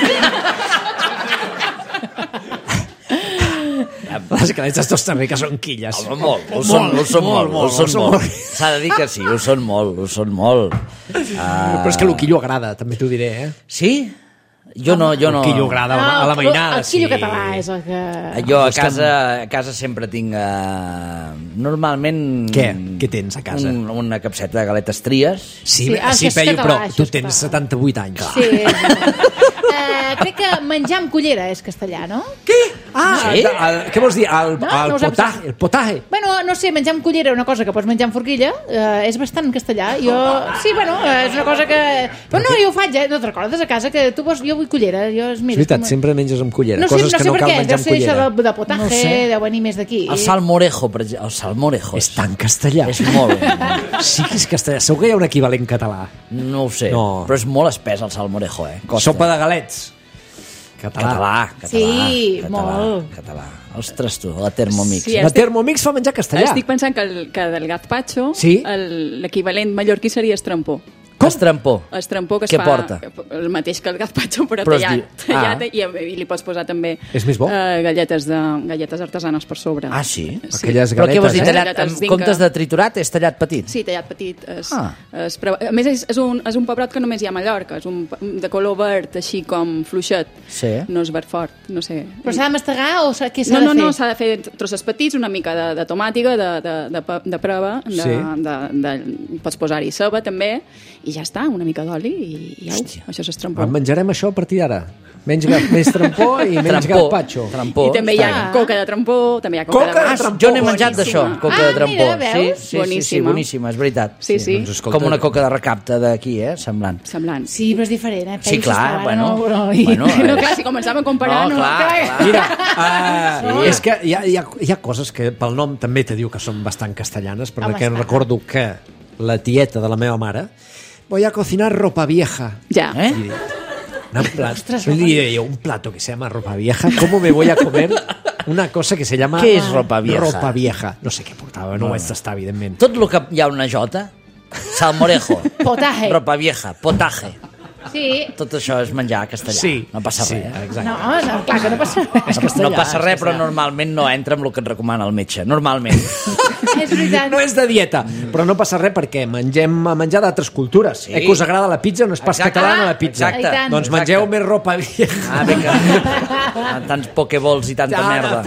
[SPEAKER 5] Les galetes Tosta Rica són quilles.
[SPEAKER 4] Home, molt, ho són, ho són molt, ho són molt. S'ha de dir que sí, ho són molt, ho són molt. Uh...
[SPEAKER 5] Però és que el quillo agrada, també t'ho diré, eh?
[SPEAKER 4] Sí? Jo no, jo no...
[SPEAKER 5] El quillo agrada a la mainada,
[SPEAKER 6] El quillo
[SPEAKER 5] sí.
[SPEAKER 6] català és el que...
[SPEAKER 4] Jo a casa, a casa sempre tinc uh, normalment...
[SPEAKER 5] Què? Què tens a casa?
[SPEAKER 4] Un, una capseta de galetes tries.
[SPEAKER 5] Sí,
[SPEAKER 6] Sí, ah,
[SPEAKER 5] sí,
[SPEAKER 6] això és
[SPEAKER 5] Peyu,
[SPEAKER 6] català,
[SPEAKER 5] però
[SPEAKER 6] això
[SPEAKER 5] tu
[SPEAKER 6] és
[SPEAKER 5] tens
[SPEAKER 6] català.
[SPEAKER 5] setanta-vuit anys.
[SPEAKER 6] Sí, és... uh, crec que menjar amb cullera és castellà, no?
[SPEAKER 5] Què? Ah,
[SPEAKER 4] Sí?
[SPEAKER 5] el, el, què vols dir? El,
[SPEAKER 6] No,
[SPEAKER 5] el,
[SPEAKER 6] no ho saps.
[SPEAKER 5] potaje, el potaje.
[SPEAKER 6] Bueno, no sé, menjar amb cullera, una cosa que pots menjar amb forquilla, eh, és bastant castellà. Jo, sí, bueno, eh, és una cosa que... Però no, jo ho faig, eh? No te'n recordes a casa que tu vols... Jo vull cullera, jo es
[SPEAKER 5] És
[SPEAKER 6] mires
[SPEAKER 5] veritat,
[SPEAKER 6] com...
[SPEAKER 5] sempre menges amb cullera.
[SPEAKER 6] No sé,
[SPEAKER 5] coses
[SPEAKER 6] no
[SPEAKER 5] que
[SPEAKER 6] sé
[SPEAKER 5] no
[SPEAKER 6] per
[SPEAKER 5] cal
[SPEAKER 6] què,
[SPEAKER 5] menjar
[SPEAKER 6] deu
[SPEAKER 5] amb
[SPEAKER 6] ser això
[SPEAKER 5] cullera.
[SPEAKER 6] de, de potaje,
[SPEAKER 4] No sé.
[SPEAKER 6] deu venir més d'aquí.
[SPEAKER 4] El salmorejo, per exemple. El salmorejo.
[SPEAKER 5] És tan castellà.
[SPEAKER 4] És molt.
[SPEAKER 5] Sí que és castellà. Segur que hi ha un equivalent català.
[SPEAKER 4] No ho sé,
[SPEAKER 5] No.
[SPEAKER 4] però és molt espès el salmorejo, eh? Costa.
[SPEAKER 5] Sopa de galets. Català.
[SPEAKER 4] Català, català.
[SPEAKER 6] Sí,
[SPEAKER 4] català,
[SPEAKER 6] molt.
[SPEAKER 4] Català. Ostres, tu, la Thermomix.
[SPEAKER 12] Sí,
[SPEAKER 5] La
[SPEAKER 12] estic-
[SPEAKER 5] Thermomix fa menjar castellà.
[SPEAKER 12] Estic pensant que, el, que del gazpacho
[SPEAKER 5] Sí?
[SPEAKER 12] el- l'equivalent mallorquí seria estrampó.
[SPEAKER 4] Estrampó.
[SPEAKER 12] Estrampó que es
[SPEAKER 4] Què
[SPEAKER 12] fa
[SPEAKER 4] porta?
[SPEAKER 12] el mateix que el gazpacho, però,
[SPEAKER 4] Però es
[SPEAKER 12] tallat,
[SPEAKER 4] diu-
[SPEAKER 12] tallat
[SPEAKER 4] Ah.
[SPEAKER 12] i, i li pots posar també
[SPEAKER 5] És més bo?
[SPEAKER 12] eh, galletes, de, galletes artesanes per sobre.
[SPEAKER 4] Ah, sí?
[SPEAKER 5] Aquelles
[SPEAKER 4] Però què vols dir,
[SPEAKER 5] galetes, eh?
[SPEAKER 4] tallat,
[SPEAKER 12] Galletes
[SPEAKER 4] en
[SPEAKER 12] d'Inca.
[SPEAKER 4] comptes de triturat, és tallat petit?
[SPEAKER 12] Sí, tallat petit. Es,
[SPEAKER 4] Ah.
[SPEAKER 12] es, però, a més, és, és, un, és un pebrot que només hi ha a Mallorca. És un, de color verd, així com fluixet.
[SPEAKER 4] Sí.
[SPEAKER 12] No és verd fort, no sé.
[SPEAKER 6] Però s'ha de mastegar o s'ha- què s'ha
[SPEAKER 12] No,
[SPEAKER 6] de
[SPEAKER 12] no,
[SPEAKER 6] fer?
[SPEAKER 12] no, s'ha de fer trossos petits, una mica de, de tomàtica, de, de, de, pe- de prova, de,
[SPEAKER 5] Sí.
[SPEAKER 12] de, de, pots posar-hi ceba també, i ja està, una mica d'oli i, i au, això és estrampó.
[SPEAKER 5] En menjarem això a partir d'ara. Menys, ga- més trampó i menys
[SPEAKER 4] Trampó.
[SPEAKER 5] gazpacho.
[SPEAKER 4] Trampó.
[SPEAKER 12] I també hi ha
[SPEAKER 6] Està.
[SPEAKER 12] coca de trampó, també hi ha coca,
[SPEAKER 5] Coca
[SPEAKER 12] de
[SPEAKER 5] de
[SPEAKER 12] mas.
[SPEAKER 5] trampó.
[SPEAKER 4] Jo n'he menjat d'això,
[SPEAKER 12] boníssima.
[SPEAKER 4] coca
[SPEAKER 6] Ah,
[SPEAKER 4] de trampó.
[SPEAKER 6] mira, veus?
[SPEAKER 4] Sí, sí, sí, sí,
[SPEAKER 12] Boníssima.
[SPEAKER 4] boníssima, és veritat.
[SPEAKER 12] Sí, sí.
[SPEAKER 5] Doncs escolta,
[SPEAKER 4] Com una coca de recapte d'aquí, eh? Semblant.
[SPEAKER 12] Semblant.
[SPEAKER 6] Sí, però és diferent, eh?
[SPEAKER 4] Sí,
[SPEAKER 6] Penso,
[SPEAKER 4] clar,
[SPEAKER 6] està,
[SPEAKER 4] bueno,
[SPEAKER 6] No, no, i...
[SPEAKER 4] bueno,
[SPEAKER 12] No,
[SPEAKER 4] eh,
[SPEAKER 12] clar, si començàvem a comparar...
[SPEAKER 4] No,
[SPEAKER 12] No,
[SPEAKER 4] clar, clar.
[SPEAKER 5] Mira, uh, és que hi ha, hi, ha, hi ha coses que pel nom també te diu que són bastant castellanes, però
[SPEAKER 6] Home,
[SPEAKER 5] que
[SPEAKER 6] esclar.
[SPEAKER 5] recordo que la tieta de la meva mare voy a cocinar ropa vieja.
[SPEAKER 12] Ja.
[SPEAKER 4] Eh?
[SPEAKER 5] Y, un, plato,
[SPEAKER 6] Ostras,
[SPEAKER 5] yo diría yo, un plato que se llama ropa vieja, ¿cómo me voy a comer una cosa que se llama
[SPEAKER 4] Què és ropa vieja?
[SPEAKER 5] ropa vieja? No sé què portava, no ho vaig tastar, evidentment.
[SPEAKER 4] Tot el que hi ha una jota, salmorejo,
[SPEAKER 6] Potaje.
[SPEAKER 4] ropa vieja, potaje.
[SPEAKER 6] Sí.
[SPEAKER 4] Tot això és menjar castellà.
[SPEAKER 5] Sí.
[SPEAKER 4] No passa
[SPEAKER 5] Sí,
[SPEAKER 4] res.
[SPEAKER 5] exacte.
[SPEAKER 6] No, no, clar que no passa res.
[SPEAKER 5] És castellà,
[SPEAKER 4] No passa
[SPEAKER 5] és
[SPEAKER 4] res, però
[SPEAKER 5] castellà.
[SPEAKER 4] normalment no entra amb el que et recomana el metge. Normalment.
[SPEAKER 6] És veritat.
[SPEAKER 5] No és de dieta, però no passa res perquè mengem a menjar d'altres cultures.
[SPEAKER 4] Sí.
[SPEAKER 5] Eh, que us agrada la pizza, no és pas
[SPEAKER 4] Exacte.
[SPEAKER 5] catalana la pizza.
[SPEAKER 4] Exacte. I tant.
[SPEAKER 5] Doncs mengeu més ropa vieja.
[SPEAKER 4] Ah, vinga. Tants pokeballs i tanta
[SPEAKER 5] Ara.
[SPEAKER 4] merda.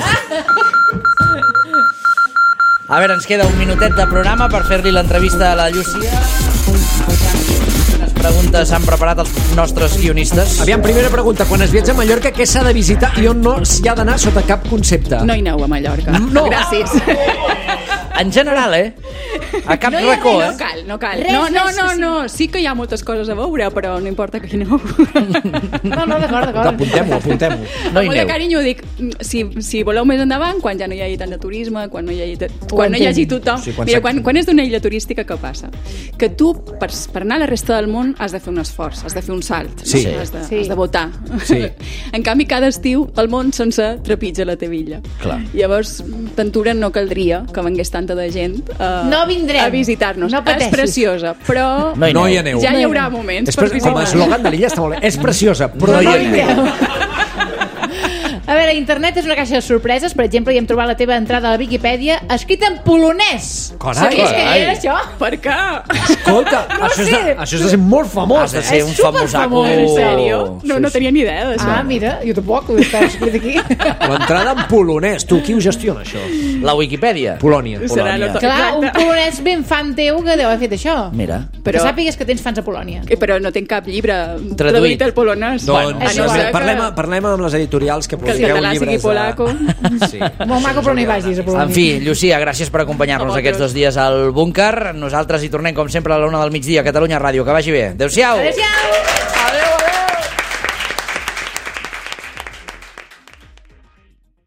[SPEAKER 4] A veure, ens queda un minutet de programa per fer-li l'entrevista a la Llúcia. Quines preguntes s'han preparat els nostres guionistes?
[SPEAKER 5] Aviam, primera pregunta. Quan es viatja a Mallorca, què s'ha de visitar i on no s'hi ha d'anar sota cap concepte?
[SPEAKER 12] No hi aneu a Mallorca.
[SPEAKER 5] No.
[SPEAKER 12] Gràcies.
[SPEAKER 4] En general, eh? A cap
[SPEAKER 12] no hi ha
[SPEAKER 4] racó,
[SPEAKER 12] res,
[SPEAKER 4] eh?
[SPEAKER 12] No cal, no cal.
[SPEAKER 6] Res,
[SPEAKER 12] no, no,
[SPEAKER 6] res,
[SPEAKER 12] no,
[SPEAKER 6] sí.
[SPEAKER 12] no. Sí que hi ha moltes coses a veure, però no importa que hi aneu.
[SPEAKER 6] No, no, d'acord, d'acord.
[SPEAKER 5] Apuntem-ho, apuntem-ho.
[SPEAKER 4] No hi
[SPEAKER 12] Amb molt de
[SPEAKER 4] aneu.
[SPEAKER 12] carinyo dic, si, si voleu més endavant, quan ja no hi hagi tant de turisme, quan no hi hagi,
[SPEAKER 6] Ho
[SPEAKER 12] quan no hi hagi
[SPEAKER 6] entenc.
[SPEAKER 12] tothom...
[SPEAKER 5] Sí, quan
[SPEAKER 12] Mira,
[SPEAKER 5] s'ha-
[SPEAKER 12] quan, quan és d'una illa turística, què passa? Que tu, per, per anar a la resta del món, has de fer un esforç, has de fer un salt,
[SPEAKER 5] Sí.
[SPEAKER 12] no? has, de,
[SPEAKER 6] Sí.
[SPEAKER 12] has de votar.
[SPEAKER 5] Sí.
[SPEAKER 12] En canvi, cada estiu el món sense trepitja la teva illa.
[SPEAKER 4] Clar.
[SPEAKER 12] Llavors, Ventura no caldria que vengués tanta de gent a,
[SPEAKER 6] No vindrem.
[SPEAKER 12] a visitar-nos.
[SPEAKER 6] No
[SPEAKER 12] és
[SPEAKER 6] pateixis.
[SPEAKER 12] preciosa, però
[SPEAKER 4] No hi
[SPEAKER 5] No hi
[SPEAKER 4] aneu.
[SPEAKER 5] aneu.
[SPEAKER 12] ja hi haurà moments
[SPEAKER 5] És
[SPEAKER 12] per
[SPEAKER 5] pre- com a
[SPEAKER 12] visitar.
[SPEAKER 5] eslògan de l'illa està molt bé. És preciosa, però
[SPEAKER 4] No hi
[SPEAKER 5] no hi
[SPEAKER 4] aneu.
[SPEAKER 5] aneu.
[SPEAKER 6] A veure, internet és una caixa de sorpreses. Per exemple, hi hem trobat la teva entrada a la Viquipèdia escrita en polonès.
[SPEAKER 5] Carai.
[SPEAKER 6] Sabies que
[SPEAKER 4] Carai.
[SPEAKER 6] era això?
[SPEAKER 12] Per què?
[SPEAKER 5] Escolta,
[SPEAKER 6] No
[SPEAKER 5] això, és
[SPEAKER 6] sé.
[SPEAKER 5] de, això és de ser molt famós.
[SPEAKER 4] Has de ser
[SPEAKER 6] És
[SPEAKER 4] un famosaco.
[SPEAKER 6] superfamós,
[SPEAKER 12] En sèrio? No, no tenia ni idea d'això.
[SPEAKER 6] Ah, mira, jo tampoc, ho estava escrit aquí.
[SPEAKER 5] L'entrada en polonès. Tu, qui ho gestiona, això?
[SPEAKER 4] La Wikipedia.
[SPEAKER 5] Polònia.
[SPEAKER 12] Serà
[SPEAKER 4] Polònia.
[SPEAKER 12] no to-
[SPEAKER 6] Clar, un
[SPEAKER 12] Exacte.
[SPEAKER 6] polonès ben fan teu que deu haver fet això.
[SPEAKER 4] Mira.
[SPEAKER 6] Però...
[SPEAKER 12] Però-
[SPEAKER 6] Que sàpigues que tens fans a Polònia.
[SPEAKER 12] Eh, Però no tinc cap llibre
[SPEAKER 4] Traduït.
[SPEAKER 12] traduït al polonès.
[SPEAKER 5] Doncs
[SPEAKER 6] Això
[SPEAKER 5] bueno,
[SPEAKER 6] sí.
[SPEAKER 5] parlem, parlem amb les editorials que
[SPEAKER 12] Que el
[SPEAKER 5] publiqueu
[SPEAKER 12] català sigui
[SPEAKER 5] llibres.
[SPEAKER 12] polaco.
[SPEAKER 5] Sí.
[SPEAKER 6] Molt maco, però no hi vagis a Polònia.
[SPEAKER 4] En fi, Llucia, gràcies per acompanyar-nos
[SPEAKER 12] A vosaltres.
[SPEAKER 4] aquests dos dies al búnquer. Nosaltres hi tornem, com sempre, a la una del migdia a Catalunya Ràdio. Que vagi bé. Adéu-siau.
[SPEAKER 6] Adéu-siau!
[SPEAKER 12] Adéu.